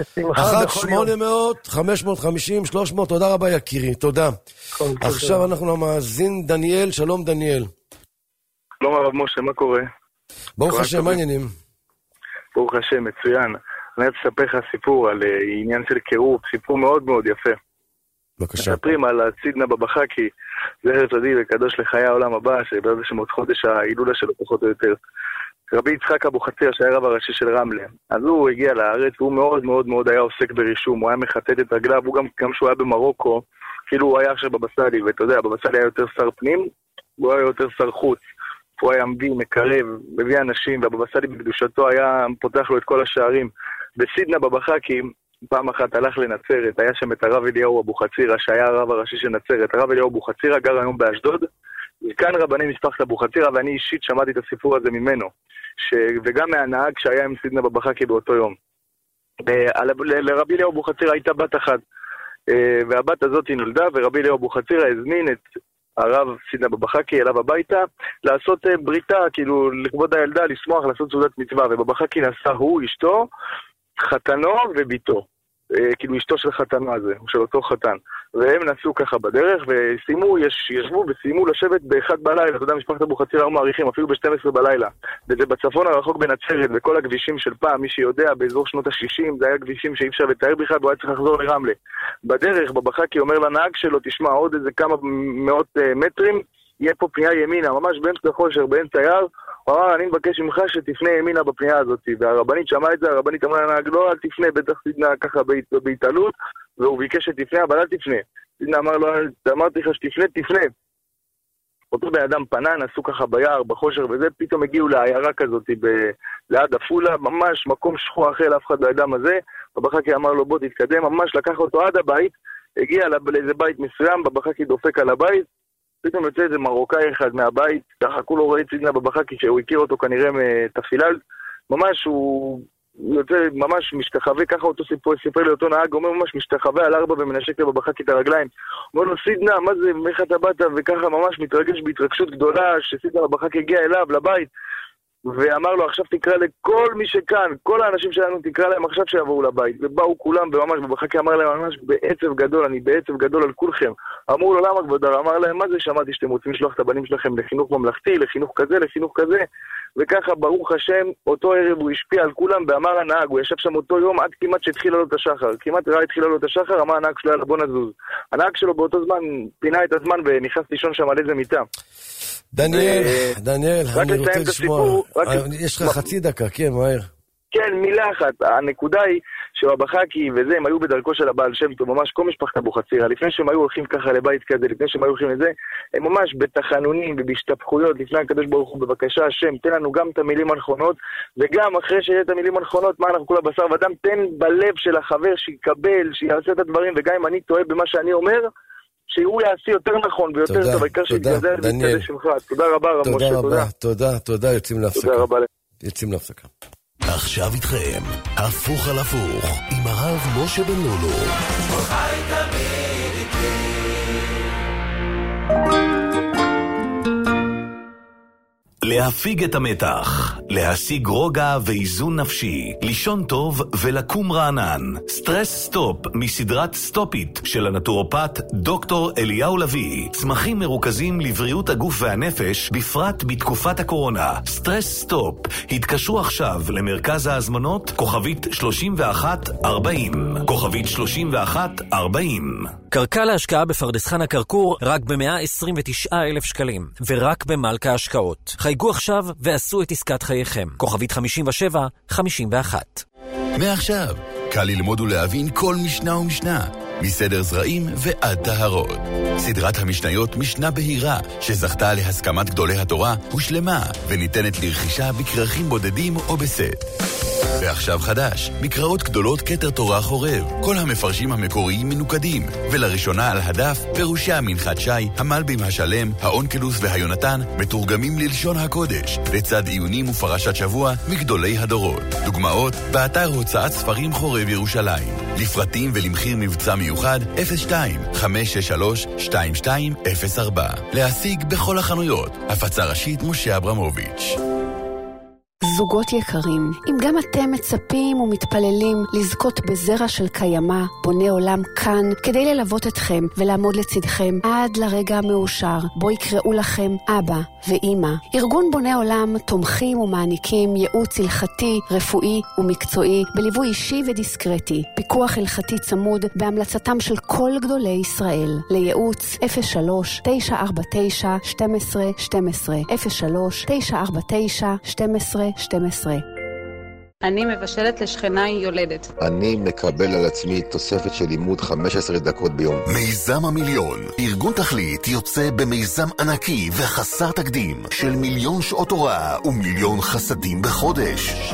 1-800-550-300. תודה רבה יקירי, תודה. עכשיו אנחנו למאזין דניאל. שלום דניאל. שלום הרב משה, מה קורה? ברוך השם, מה העניינים? ברוך השם, מצוין. אני רוצה לספר לך סיפור על עניין של קירוב, סיפור מאוד מאוד יפה. בבקשה. מספרים על הצידנה בבא חכי, זכר צדיק וקדוש לחיי העולם הבא, שבעזרת השם עוד חודש ההילולה שלו פחות או יותר. רבי יצחק אבוחצירא שהיה רב הראשי של רמלה. אז הוא הגיע לארץ והוא מאוד מאוד מאוד היה עוסק ברישום, הוא היה מחטט את רגליו, הוא גם שהוא היה במרוקו, כאילו הוא היה עכשיו בבא סאלי, ואתה יודע, בבא סאלי היה יותר שר פנים, הוא היה יותר שר חוץ. הוא היה עמדי, מקרב, מביא אנשים, והבבא סאלי בקדושתו היה פותח לו את כל השערים. בסידנה בבא חכי, פעם אחת הלך לנצרת, היה שם את הרב אליהו אבוחצירא, שהיה הרב הראשי של נצרת. הרב אליהו אבוחצירא גר היום באשדוד, וכאן רבני משפחת אבוחצירא, ואני אישית שמעתי את הסיפור הזה ממנו, וגם מהנהג שהיה עם סידנה בבא חכי באותו יום. לרבי אליהו אבוחצירא הייתה בת אחת, והבת הזאת נולדה, ורבי אליהו אבוחצירא הזמין את הרב סידנה בבא חכי אליו הביתה, לעשות בריתה, כאילו לכבוד הילדה, לשמוח, לעשות סעודת מצווה, ובבא חכי נסע הוא, אשתו, חתנו וביתו, כאילו אשתו של חתנו הזה, של אותו חתן, והם נסעו ככה בדרך, וסיימו, ישבו וסיימו לשבת באחד בלילה, אתה יודע, משפחת אבוחצירא לא מעריכים, אפילו ב-12 בלילה, וזה בצפון הרחוק בנצרת, וכל הכבישים של פעם, מי שיודע, באזור שנות ה-60, זה היה כבישים שאי אפשר לתאר בכלל, והוא היה צריך לחזור לרמלה. בדרך, בבא חכי אומר לנהג שלו, תשמע, עוד איזה כמה מאות מטרים, יהיה פה פנייה ימינה, ממש באמצע החושר, באמצע היער, הוא אמר, אני מבקש ממך שתפנה ימינה בפנייה הזאת, והרבנית שמעה את זה, הרבנית אמרה לנהג, לא, אל תפנה, בטח סידנה ככה בהתעלות, והוא ביקש שתפנה, אבל אל תפנה. סידנה אמר לו, אמרתי לך שתפנה, תפנה. אותו בן אדם פנה, נסעו ככה ביער, בחושר וזה, פתאום הגיעו לעיירה כזאת, ליד עפולה, ממש מקום שכוח אחר, אף אחד לא ידע מה זה, בבא חכי אמר לו, בוא תתקדם, ממש לקח אותו עד הבית, הגיע לאיזה בית מסוים, בבא חכי דופק על הבית, פתאום יוצא איזה מרוקאי אחד מהבית, ככה כולו רואה סידנה בבא חכי, שהוא הכיר אותו כנראה מתפילאל, ממש הוא יוצא ממש משתחווה, ככה אותו סיפר לי אותו נהג, אומר ממש משתחווה על 4 ומנשק לבבא חכי את הרגליים, אומר לו סידנה, מה זה, איך אתה באת, וככה ממש מתרגש בהתרגשות גדולה, שסידנה בבא חכי הגיע אליו, לבית, ואמר לו עכשיו תקרא לכל מי שכאן, כל האנשים שלנו תקרא להם עכשיו שיבואו לבית, ובאו כולם וממש, בבא חכי אמר להם ממש בעצב גדול, אני בעצב גדול על כולכם. אמרו לו למה כבודר? אמר להם מה זה, שמעתי שאתם רוצים לשלוח את הבנים שלכם לחינוך ממלכתי, לחינוך כזה, וככה ברוך השם, אותו ערב הוא השפיע על כולם, ואמר הנהג, הוא ישב שם אותו יום עד כמעט שהתחילה לו את השחר, כמעט ראה התחילה לו את השחר, אמר הנהג שלו יאללה בוא נזוז. הנהג שלו באותו זמן פינה את הזמן ונכנס לישון שם על איזה מיטה. דניאל, אני רוצה לשמוע, יש לך חצי דקה, כן, מהר. כן, מילה אחת, הנקודה היא שבבא חכי וזה, הם היו בדרכו של הבעל שם טוב, ממש כל משפחת אבוחצירא, לפני שהם היו הולכים ככה לבית כזה, לפני שהם היו הולכים לזה, הם ממש בתחנונים ובהשתפכויות, לפני הקדוש ברוך הוא, בבקשה השם, תן לנו גם את המילים הנכונות, וגם אחרי שיהיה את המילים הנכונות, מה אנחנו כולה בשר ודם, תן בלב של החבר שיקבל, שיעשה את הדברים, וגם אם אני טועה במה שאני אומר, שהוא יעשי יותר נכון ויותר טוב, העיקר שיתגזר ויתקדש שמך. תודה רבה רב משה, תודה, יוצאים להפסקה. תודה רבה. יוצאים להפסקה. עכשיו איתכם, הפוך על הפוך, עם הרב משה בן לולו. חי תמיד איתי. להפיג את המתח, להשיג רוגע ואיזון נפשי, לישון טוב ולקום רענן. סטרס סטופ מסדרת סטופית של הנטורופט דוקטור אליהו לוי. צמחים מרוכזים לבריאות הגוף והנפש, בפרט בתקופת הקורונה. סטרס סטופ. התקשרו עכשיו למרכז ההזמנות כוכבית 3140. כוכבית 3140. קרקע להשקעה בפרדס חנה כרכור רק ב-129,000 שקלים, ורק במלכה השקעות. חייגו עכשיו ועשו את עסקת חייכם. כוכבית 5751. מעכשיו, קל ללמוד ולהבין כל משנה ומשנה, מסדר זרעים ועד טהרות. סדרת המשניות משנה בהירה, שזכתה להסכמת גדולי התורה, הושלמה וניתנת לרכישה בקרחים בודדים או בסט. ועכשיו חדש, מקראות גדולות כתר תורה חורב, כל המפרשים המקוריים מנוקדים, ולראשונה על הדף פירושי המנחת שי, המלבים השלם, האונקלוס והיונתן, מתורגמים ללשון הקודש, לצד עיונים ופרשת שבוע מגדולי הדורות. דוגמאות, באתר הוצאת ספרים חורב ירושלים. לפרטים ולמחיר מבצע מיוחד 02-563-2204. להשיג בכל החנויות. הפצה ראשית משה אברמוביץ'. זוגות יקרים, אם גם אתם מצפים ומתפללים לזכות בזרע של קיימה, בונה עולם כאן כדי ללוות אתכם ולעמוד לצדכם עד לרגע המאושר בו יקראו לכם אבא ואמא. ארגון בונה עולם תומכים ומעניקים ייעוץ הלכתי, רפואי ומקצועי בליווי אישי ודיסקרטי, פיקוח הלכתי צמוד בהמלצתם של כל גדולי ישראל. לייעוץ 03-949-1212 03-949-1212. אני מבשלת לשכנה יולדת. אני מקבל על עצמי תוספת של לימוד 15 דקות ביום. מיזם המיליון. ארגון תכלית יוצא במיזם ענקי וחסר תקדים של 1,000,000 שעות הוראה ו1,000,000 חסדים בחודש.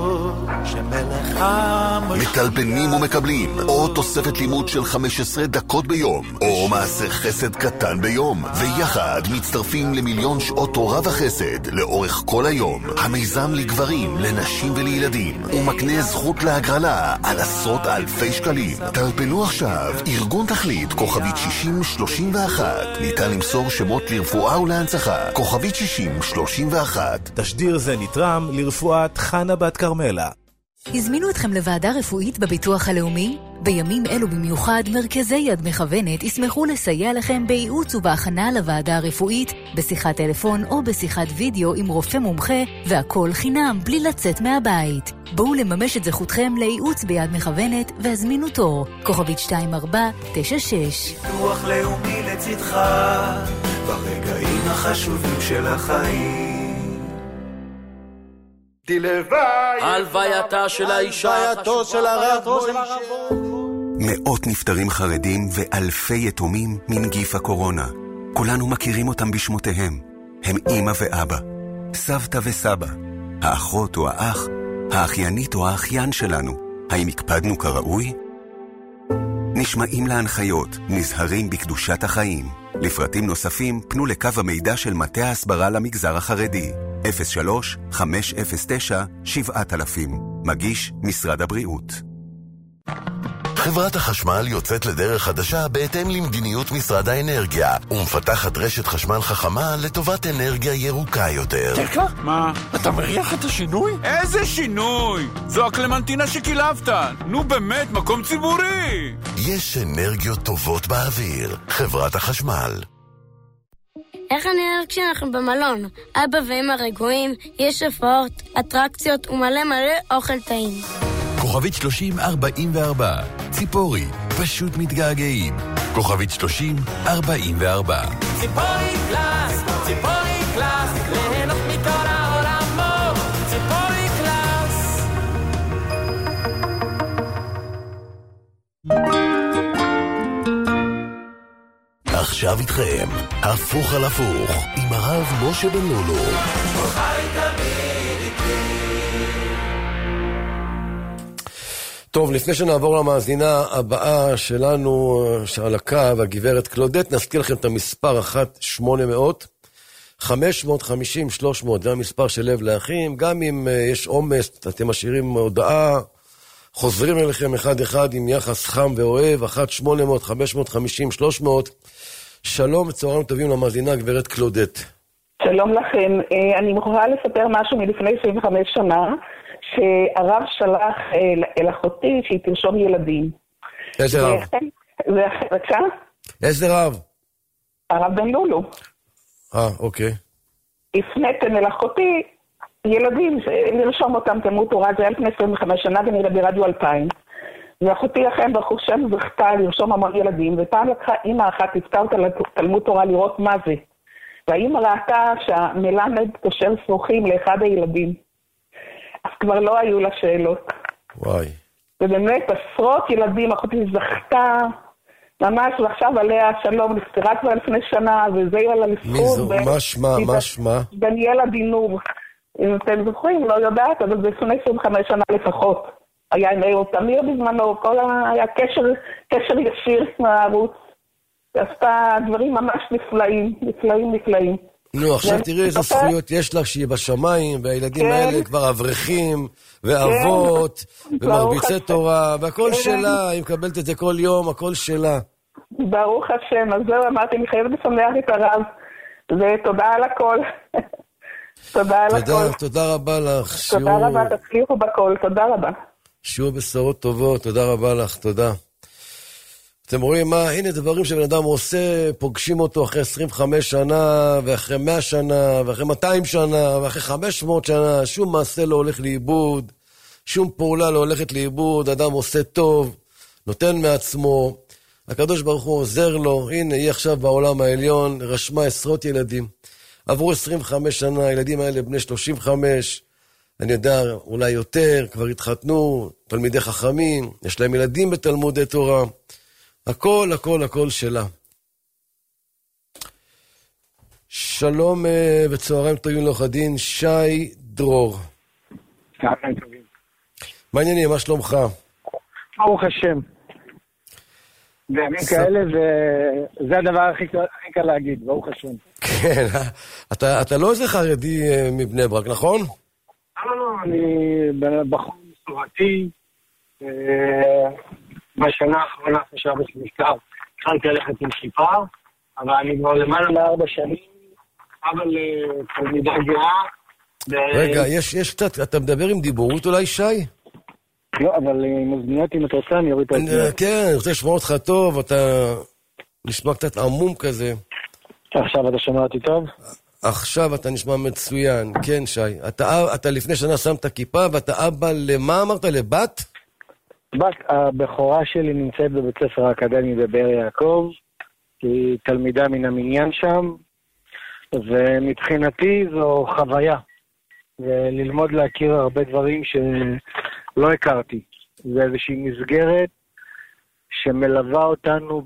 מטלפנים ומקבלים או תוספת לימוד של 15 דקות ביום או מעשה חסד קטן ביום, ויחד מצטרפים ל1,000,000 שעות תורה וחסד לאורך כל היום. המיזם לגברים, לנשים ולילדים ומקנה זכות להגרלה על עשרות אלפי שקלים. טלפנו עכשיו, ארגון תכלית, כוכבית 6031. ניתן למסור שמות לרפואה ולהנצחה, כוכבית 6031. תשדיר זה נתרם לרפואת חנה בת קרמלה. הזמינו אתכם לוועדה רפואית בביטוח הלאומי? בימים אלו במיוחד מרכזי יד מכוונת ישמחו לסייע לכם בייעוץ ובהכנה לוועדה הרפואית, בשיחת טלפון או בשיחת וידאו עם רופא מומחה, והכל חינם בלי לצאת מהבית. בואו לממש את זכותכם לייעוץ ביד מכוונת והזמינו תור, כוכבית 2496. ביטוח לאומי לצדך ברגעים החשובים של החיים. הלווייתה של האישה, הלווייתו של הרב מאות נפטרים חרדים ואלפי יתומים מנגיף הקורונה. כולנו מכירים אותם בשמותיהם. הם אמא ואבא, סבתא וסבא, האחות או האח, האחיינית או האחיין שלנו. האם הקפדנו כראוי? נשמעים להנחיות, נזהרים בקדושת החיים. לפרטים נוספים פנו לקו המידע של מטה ההסברה למגזר החרדי 03-509-7000. מגיש משרד הבריאות. חברת החשמל יוצאת לדרך חדשה בהתאם למדיניות משרד האנרגיה ומפתחת רשת חשמל חכמה לטובת אנרגיה ירוקה יותר. תרקה? מה? אתה מריח את השינוי? איזה שינוי? זו הקלמנטינה שקילבת. נו באמת, מקום ציבורי. יש אנרגיות טובות באוויר. חברת החשמל. איך אני אראה כשאנחנו במלון? אבא ואמא רגועים, יש הופעות, אטרקציות ומלא אוכל טעים. כוכבית 3044. ציפורי, פשוט מתגעגעים. כוכבית 3044. ציפורי קלאס, ציפורי קלאס, ליהנות מכל העולמות. ציפורי קלאס. עכשיו איתכם, הפוך על הפוך, עם הרב משה בן לולו. טוב, לפני שנעבור למאזינה הבאה שלנו, שעל הקו, הגברת קלודט, נזכיר לכם את המספר 1-800-550-300, זה המספר של לב לאחים. גם אם יש עומס, אתם משאירים הודעה, חוזרים אליכם אחד-אחד עם יחס חם ואוהב, 1-800-550-300. שלום וצהריים טובים למאזינה, גברת קלודט. שלום לכם, אני מוכרחה לספר משהו מלפני 25 שנה, שהרב שלח אל אחותי שהיא תרשום ילדים. איזה רב? בבקשה? איזה רב? הרב בן לולו. אוקיי. הפניתם אל אחותי ילדים, לרשום אותם תלמוד תורה, זה היה לפני 25 שנה ונראה ברדיו 2000. ואחותי אכן ברוך שם זכתה לרשום המון ילדים, ופעם לקחה אמא אחת, הזכרת לתלמוד תורה לראות מה זה. והאמא ראתה שהמלמד קושר שרוכים לאחד הילדים. אז כבר לא היו לה שאלות. וואי. ובאמת עשרות ילדים, אחותי זכתה, ממש, ועכשיו עליה שלום, נפטרה כבר לפני שנה, וזה היה לה לזכות. מי זו? מה שמה? דניאלה דינור. אם אתם זוכרים, לא יודעת, אבל זה לפני 25 שנה לפחות. היה עם אהוד תמיר בזמנו, היה קשר ישיר מהערוץ. ועשתה דברים ממש נפלאים. נו, עכשיו תראי איזה זכויות יש לך שהיא בשמיים, והילדים האלה כבר אברכים, ואבות, ומרביצי תורה, והכל שלה, היא מקבלת את זה כל יום, הכל שלה. ברוך השם, אז זהו, אמרתי, אני חייבת לשמח את הרב, ותודה על הכל. תודה על הכל. תודה רבה לך. תודה רבה, תצליחו בכל, תודה רבה. שיהיו בשורות טובות, תודה רבה לך, תודה. אתם רואים מה, הנה דברים שבן אדם עושה, פוגשים אותו אחרי 25 שנה, ואחרי 100 שנה, ואחרי 200 שנה, ואחרי 500 שנה, שום מעשה לא הולך לאיבוד, שום פעולה לא הולכת לאיבוד, אדם עושה טוב, נותן מעצמו, הקדוש ברוך הוא עוזר לו, הנה היא עכשיו בעולם העליון, רשמה עשרות ילדים, עברו 25 שנה, הילדים האלה בני 35, אני יודע, אולי יותר, כבר התחתנו, תלמידי חכמים, יש להם ילדים בתלמודי תורה, הכל שלה. שלום וצהריים טובים לך דין, שי דרור. צהריים טובים. מה העניינים, מה שלומך? ברוך השם. בימים כאלה זה הדבר הכי קל להגיד, ברוך השם. כן, אתה לא איזה חרדי מבני ברק, נכון? לא, אני בחור מסורתי, בשנה האחרונה שאבא שלי נפטר, התחלתי ללכת עם כיפה, אבל אני כבר למעלה מ4 שנים, אבל תלמידה גאה. רגע, יש קצת, אתה מדבר עם דיבורות אולי, שי? לא, אבל עם אוזניות, אם אתה רוצה, אני אוריד את האוזניות. כן, אני רוצה לשמוע אותך טוב, אתה נשמע קצת עמום כזה. עכשיו אתה שומע אותי טוב? עכשיו אתה נשמע מצוין, כן שי. אתה לפני שנה שמת כיפה, ואתה אבא למה אמרת? לבת? הבכורה שלי נמצאת בבית ספר האקדמי בבאר יעקב, היא תלמידה מן המניין שם, ומבחינתי זו חוויה, וללמוד להכיר הרבה דברים שלא הכרתי. זה איזושהי מסגרת שמלווה אותנו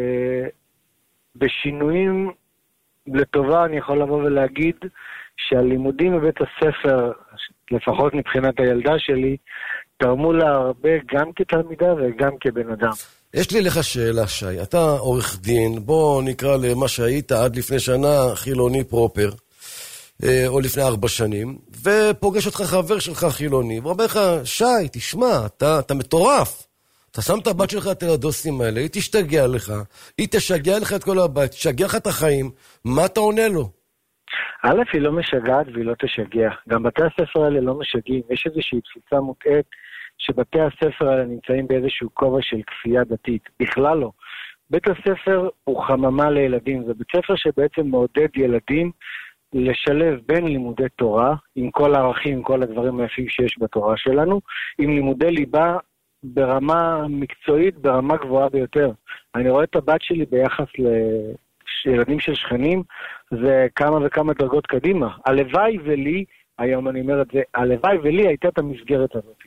בשינויים לטובה. אני יכול לבוא ולהגיד שהלימודים בבית הספר, לפחות מבחינת הילדה שלי, תרמו לה הרבה גם כתלמידה וגם כבן אדם. יש לי לך שאלה, שי. אתה עורך דין, בוא נקרא למה שהיית עד לפני שנה חילוני פרופר, או לפני 4 שנים, ופוגש אותך חבר שלך חילוני, ואומר לך, שי, תשמע, אתה מטורף. אתה שם את הבת שלך את הדוסים האלה, היא תשתגע לך, היא תשגע לך את כל הבית, תשגע לך את החיים, מה אתה עונה לו? א', היא לא משגעת והיא לא תשגע. גם בתי הספר האלה לא משגעים. יש איזושהי תפיסה מוטעת שבתי הספר האלה נמצאים באיזשהו כובע של כפייה דתית. בכלל לא. בית הספר הוא חממה לילדים. זה בית ספר שבעצם מעודד ילדים לשלב בין לימודי תורה, עם כל הערכים, עם כל הדברים היפים שיש בתורה שלנו, עם לימודי ליבה ברמה מקצועית, ברמה גבוהה ביותר. אני רואה את הבת שלי ביחס ילדים של שכנים, זה כמה וכמה דרגות קדימה. הלוואי ולי, היום אני אומר את זה, הלוואי ולי הייתה את המסגרת הזאת.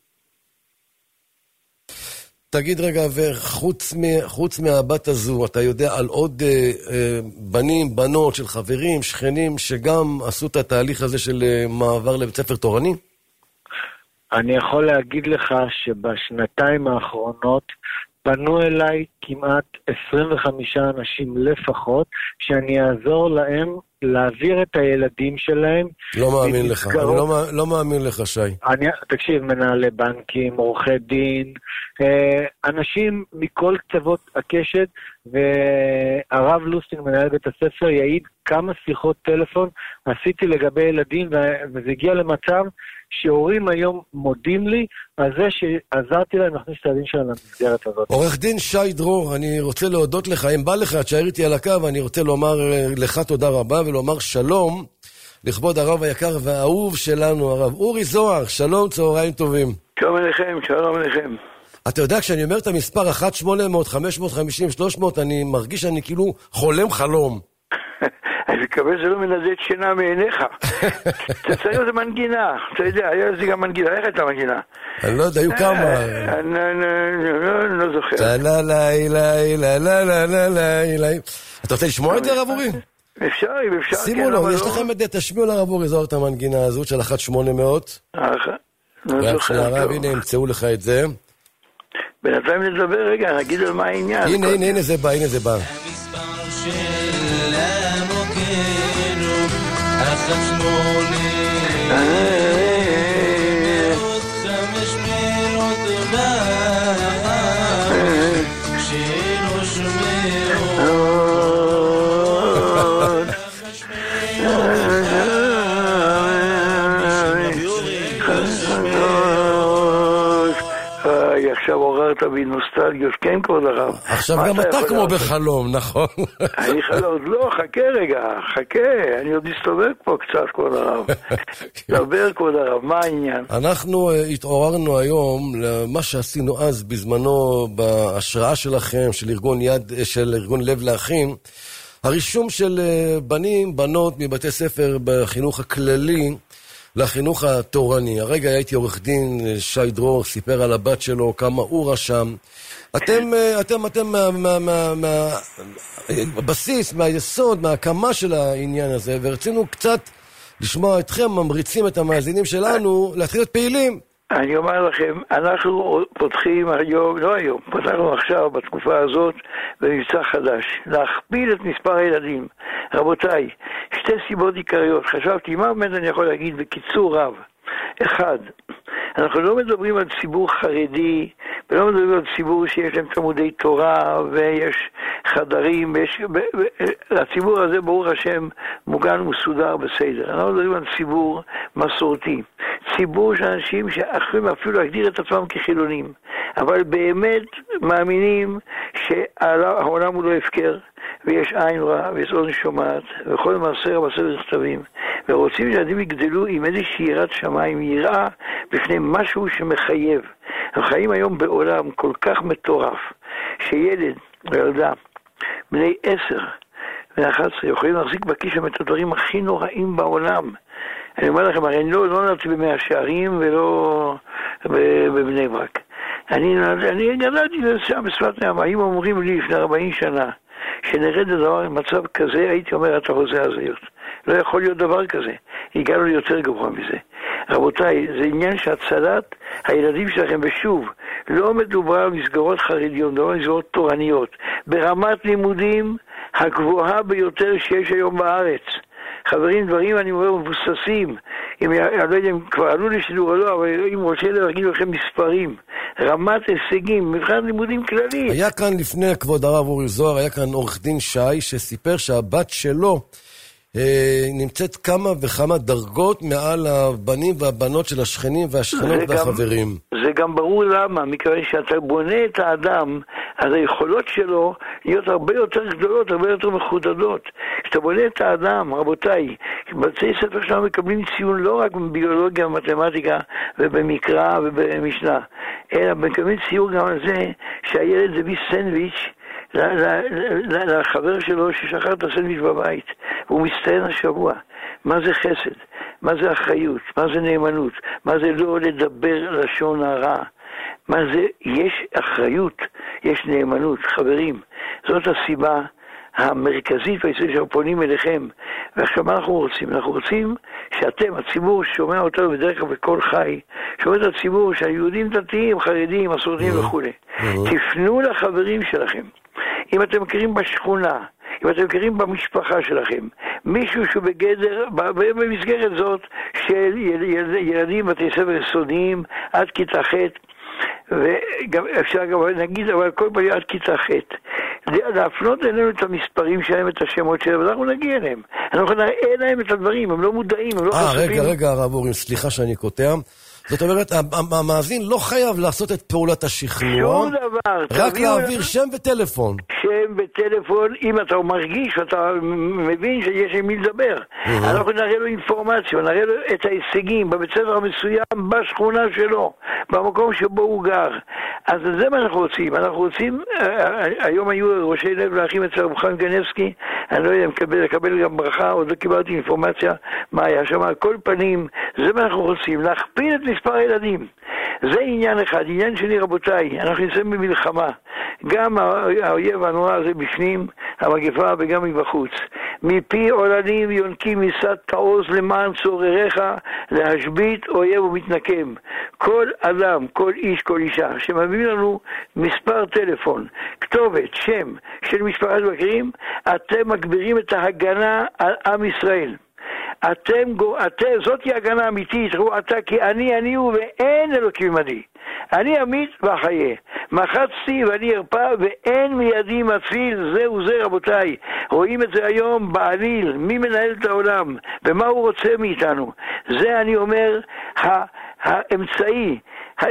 תגיד רגע, וחוץ מהבת הזו, אתה יודע על עוד בנים, בנות של חברים, שכנים, שגם עשו את התהליך הזה של מעבר לבית ספר תורני? אני יכול להגיד לך שבשנתיים האחרונות פנו אליי כמעט 25 אנשים לפחות, שאני אעזור להם להעביר את הילדים שלהם. לא מאמין לך, אני לא מאמין לך, שי. תקשיב, מנהלי בנקים, עורכי דין, אנשים מכל קצוות הקשת, והרב לוסטין, מנהל בית הספר, יעיד כמה שיחות טלפון עשיתי לגבי ילדים, וזה הגיע למצב שהורים היום מודים לי על זה שעזרתי להם להכניס את הילדים שלהם למסגרת הזאת. עורך דין שי דרור, אני רוצה להודות לך, אם בא לך, תשאר איתי על הקו, ואני רוצה לומר לך תודה רבה, ולומר שלום לכבוד הרב היקר והאהוב שלנו, הרב אורי זוהר. שלום, צהריים טובים. שלום עליכם, שלום עליכם. אתה יודע, כשאני אומר את המספר 1-800-550-300, אני מרגיש שאני כאילו חולם חלום. אז מקווה שזה לא מנדד שינה מעיניך. תצייר איזה מנגינה, אתה יודע, היה לזה גם מנגינה, איך הייתה מנגינה? אני לא יודע, היו כמה. אני לא זוכר. אתה רוצה לשמוע את זה, הרב אורי? אפשר. שימו לו, יש לכם את זה, תשמיעו לרב אורי זוהר את המנגינה הזאת של 1-800. לא זוכר. הנה, ימצאו לך את זה. בינתיים נדבר רגע, נגיד על מה העניין. הנה זה בא, עכשיו עוררת בי נוסטלגיות, כן כבוד הרב. עכשיו גם אתה כמו בחלום, נכון? אני חלום, לא, חכה, אני עוד מסתובב פה קצת כבוד הרב. דבר כבוד הרב, מה העניין? אנחנו התעוררנו היום למה שעשינו אז בזמנו בהשראה שלכם, של ארגון לב לאחים, הרישום של בנות מבתי ספר בחינוך הכללי, לחינוך התורני. הרגע הייתי עורך דין, שי דרור סיפר על הבת שלו, כמה הוא רשם. אתם מהבסיס, מהיסוד, מההקמה של העניין הזה, ורצינו קצת לשמוע אתכם, ממריצים את המאזינים שלנו, להתחיל להיות פעילים. אני אומר לכם, אנחנו פותחים היום, פתחנו עכשיו בתקופה הזאת במבצע חדש, להכפיל את מספר הילדים. רבותיי, שתי סיבות עיקריות. חשבתי, מה באמת אני יכול להגיד בקיצור רב? אחד, אנחנו לא מדברים על ציבור חרדי, ולא מדברים על ציבור שיש להם תלמודי תורה, ויש חדרים, הציבור הזה ברוך השם מוגן ומסודר בסדר. אנחנו מדברים על ציבור מסורתי, ציבור של אנשים שאחרים אפילו להגדיר את עצמם כחילונים, אבל באמת מאמינים שהעולם הוא לא הפקר, ויש עין רע, ויש אוזן שומעת, וכל מעשר בסדר כתבים, ורוצים שילדים יגדלו עם איזושהי יראת שמיים, יראה בפני משהו שמחייב. אנחנו חיים היום בעולם כל כך מטורף, שילד וילדה, בני 10 ו-11, יכולים להחזיק בכיס שם את הדברים הכי נוראים בעולם. אני אומר לכם, הרי אני לא נולדתי במאה שערים ולא בבני ברק. אני גדלתי שם בשפת נעמה. אם אומרים לי לפני 40 שנה שנרד לדבר במצב כזה, הייתי אומר, אתה הוזה הזיות. לא יכול להיות דבר כזה. הגענו לי יותר גבוה מזה. רבותיי, זה עניין שהצלת הילדים שלכם, ושוב, לא מדובר על מסגרות חרדיות, מדובר על מסגרות תורניות, ברמת לימודים הגבוהה ביותר שיש היום בארץ. חברים, דברים אני אומר מבוססים, אני לא יודע אם כבר עלו לשידור או לא, אבל אם רוצה להגיד לכם מספרים, רמת הישגים, מבחינת לימודים כללי. היה כאן לפני כבוד הרב אורי זוהר, היה כאן עורך דין שי שסיפר שהבת שלו נמצאת כמה וכמה דרגות מעל הבנים והבנות של השכנים והשכנות והחברים. זה גם ברור למה, מכיוון שאתה בונה את האדם, אז היכולות שלו להיות הרבה יותר גדולות, הרבה יותר מחודדות. כשאתה בונה את האדם, רבותיי, בתי ספר שלנו מקבלים ציון לא רק בביולוגיה, במתמטיקה ובמקרא ובמשנה, אלא מקבלים ציון גם על זה שהילד זה בי סנדוויץ' לחבר שלו ששכח את הסנדוויץ' בבית, והוא מסתיין השבוע. מה זה חסד? מה זה אחריות? מה זה נאמנות? מה זה לא לדבר לשון הרע? מה זה? יש אחריות, יש נאמנות. חברים, זאת הסיבה המרכזית והיסודית שאנחנו פונים אליכם. ועכשיו מה אנחנו רוצים? אנחנו רוצים שאתם, הציבור ששומע אותנו בדרך כלל בכל חי, שומע את הציבור שהיהודים דתיים, חרדים, מסורתיים וכו'. תפנו לחברים שלכם. אם אתם מכירים בשכונה, אם אתם מכירים במשפחה שלכם, מישהו שהוא בגדר, במסגרת זאת של ילדים בתי ספר יסודיים עד כיתה ח', וגם אפשר גם נגיד, אבל כל פעם עד כיתה ח', להפנות אלינו את המספרים שלהם, את השמות שלהם, ואנחנו נגיע אליהם. אנחנו נראה להם את הדברים, הם לא מודעים, הם לא חשופים. רגע, הרב אורי, סליחה שאני קוטע. זאת אומרת, המאזין לא חייב לעשות את פעולת השכנוע, שום דבר. רק להעביר שם וטלפון. שם וטלפון, אם אתה מרגיש ואתה מבין שיש עם מי לדבר. אנחנו נראה לו אינפורמציה, נראה לו את ההישגים בבית ספר המסוים, בשכונה שלו, במקום שבו הוא גר. אז זה מה אנחנו רוצים. אנחנו רוצים, היום היו ראשי לב לאחים אצל רב חיים גנבסקי, אני לא יודע אם לקבל גם ברכה, עוד לא קיבלתי אינפורמציה מה היה שם. על כל פנים, זה מה אנחנו רוצים, להכפיל את מספר הילדים. זה עניין אחד. עניין שני, רבותיי, אנחנו נמצאים במלחמה. גם האויב הנורא הזה בפנים, המגפה, וגם מבחוץ. מפי עולנים יונקים מסד תעוז למען צורריך, להשבית אויב ומתנקם. כל אדם, כל איש, כל אישה, שמביא לנו מספר טלפון, כתובת, שם של משפחת מכירים, אתם מגבירים את ההגנה על עם ישראל. זאת היא הגנה אמיתית, אתה כי אני הוא ואין אלוקים עמדי. אני אמית ואחיה, מחצתי ואני ארפא ואין מידי מציל. זהו זה, רבותיי, רואים את זה היום בעליל, מי מנהל את העולם ומה הוא רוצה מאיתנו. זה אני אומר האמצעי,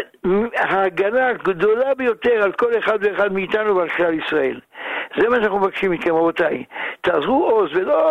ההגנה הגדולה ביותר על כל אחד ואחד מאיתנו ועל כלל ישראל. זה מה שאנחנו מבקשים מכם, רבותיי. תעזרו עוז ולא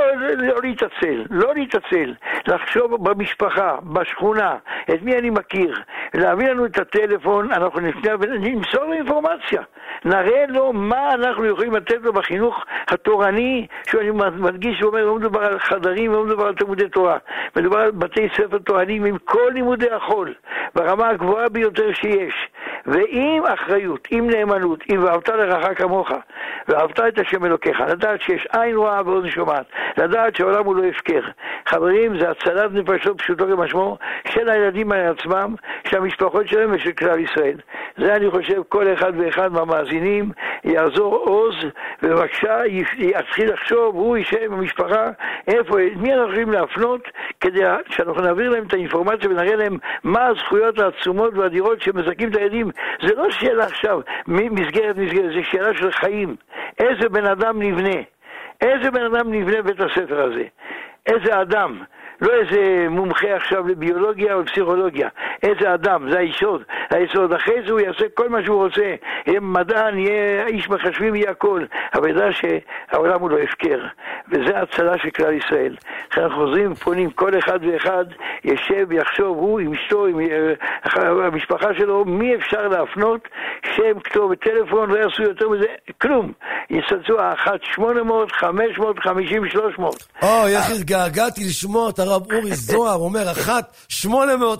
לא להתעצל, לחשוב במשפחה, בשכונה, את מי אני מכיר, להביא לנו את הטלפון, אנחנו נמסור לו אינפורמציה, נראה לו מה אנחנו יכולים לתת לו בחינוך התורני, שאני מדגיש ואומר, לא מדובר על חדרים, לא מדובר על תלמודי תורה, מדובר על בתי ספר תורניים עם כל לימודי החול, ברמה הגבוהה ביותר שיש, ועם אחריות, עם נאמנות, עם ואהבת לרעך כמוך, ואהבת את השם אלוקיך, לדעת שיש עין רואה ואוזן שומעת, לדעת שהעולם הוא לא הפקר. חברים, זה הצלת נפשות פשוטו כמשמעו של הילדים עצמם, של המשפחות שלהם ושל כלל ישראל. זה אני חושב כל אחד ואחד מהמאזינים יעזור עוז, ובבקשה יתחיל לחשוב, הוא יישב עם המשפחה, מי אנחנו יכולים להפנות, כדי שאנחנו נעביר להם את האינפורמציה ונראה להם מה הזכויות העצומות והדירות שמזכים את הילדים. זה לא שאלה עכשיו מסגרת, זה שאלה של חיים. איזה בן אדם נבנה? איזה בן אדם נבנה בית הספר הזה? איזה אדם? לא איזה מומחה עכשיו לביולוגיה או לפסיכולוגיה. איזה אדם? זה היסוד. אחרי זה הוא יעשה כל מה שהוא רוצה. יהיה מדען, יהיה איש מחשבים, יהיה הכל. אבל ידע שהעולם הוא לא הפקר. וזה הצלה של כלל ישראל. אנחנו חוזרים, פונים, כל אחד ואחד ישב, יחשוב, הוא עם אשתו, עם המשפחה שלו, מי אפשר להפנות, שם, כתובת, טלפון, לא יעשו יותר מזה, כלום. יצלצו 1-800-550-300. איך התגעגעתי לשמוע את הרב אורי זוהר אומר 1-800-550-300.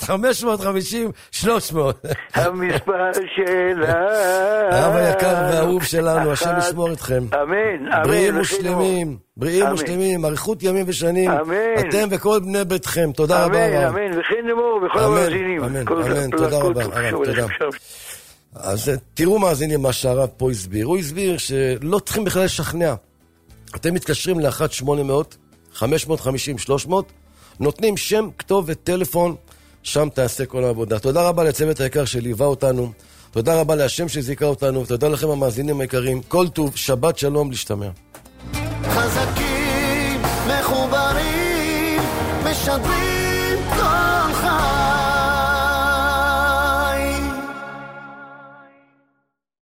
המספר שלה הרב היקר והאהוב שלנו, השם ישמור אתכם. אמן. בריאים ושלמים, אריכות ימים ושנים, אתם וכל בני ביתכם. תודה רבה. אמן, וכן נאמור בכל המאזינים. אמן, תודה רבה. תודה. אז תראו מאזינים מה שהרב פה הסביר. הוא הסביר שלא צריכים בכלל לשכנע. אתם מתקשרים ל-1-800-550-300, נותנים שם, כתובת, טלפון, שם תעשה כל העבודה. תודה רבה לצוות היקר שליווה אותנו, תודה רבה להשם שזיכה אותנו, תודה לכם המאזינים היקרים, כל טוב, שבת שלום, להשתמע. חזקים, מחוברים, משדרים כל חיים.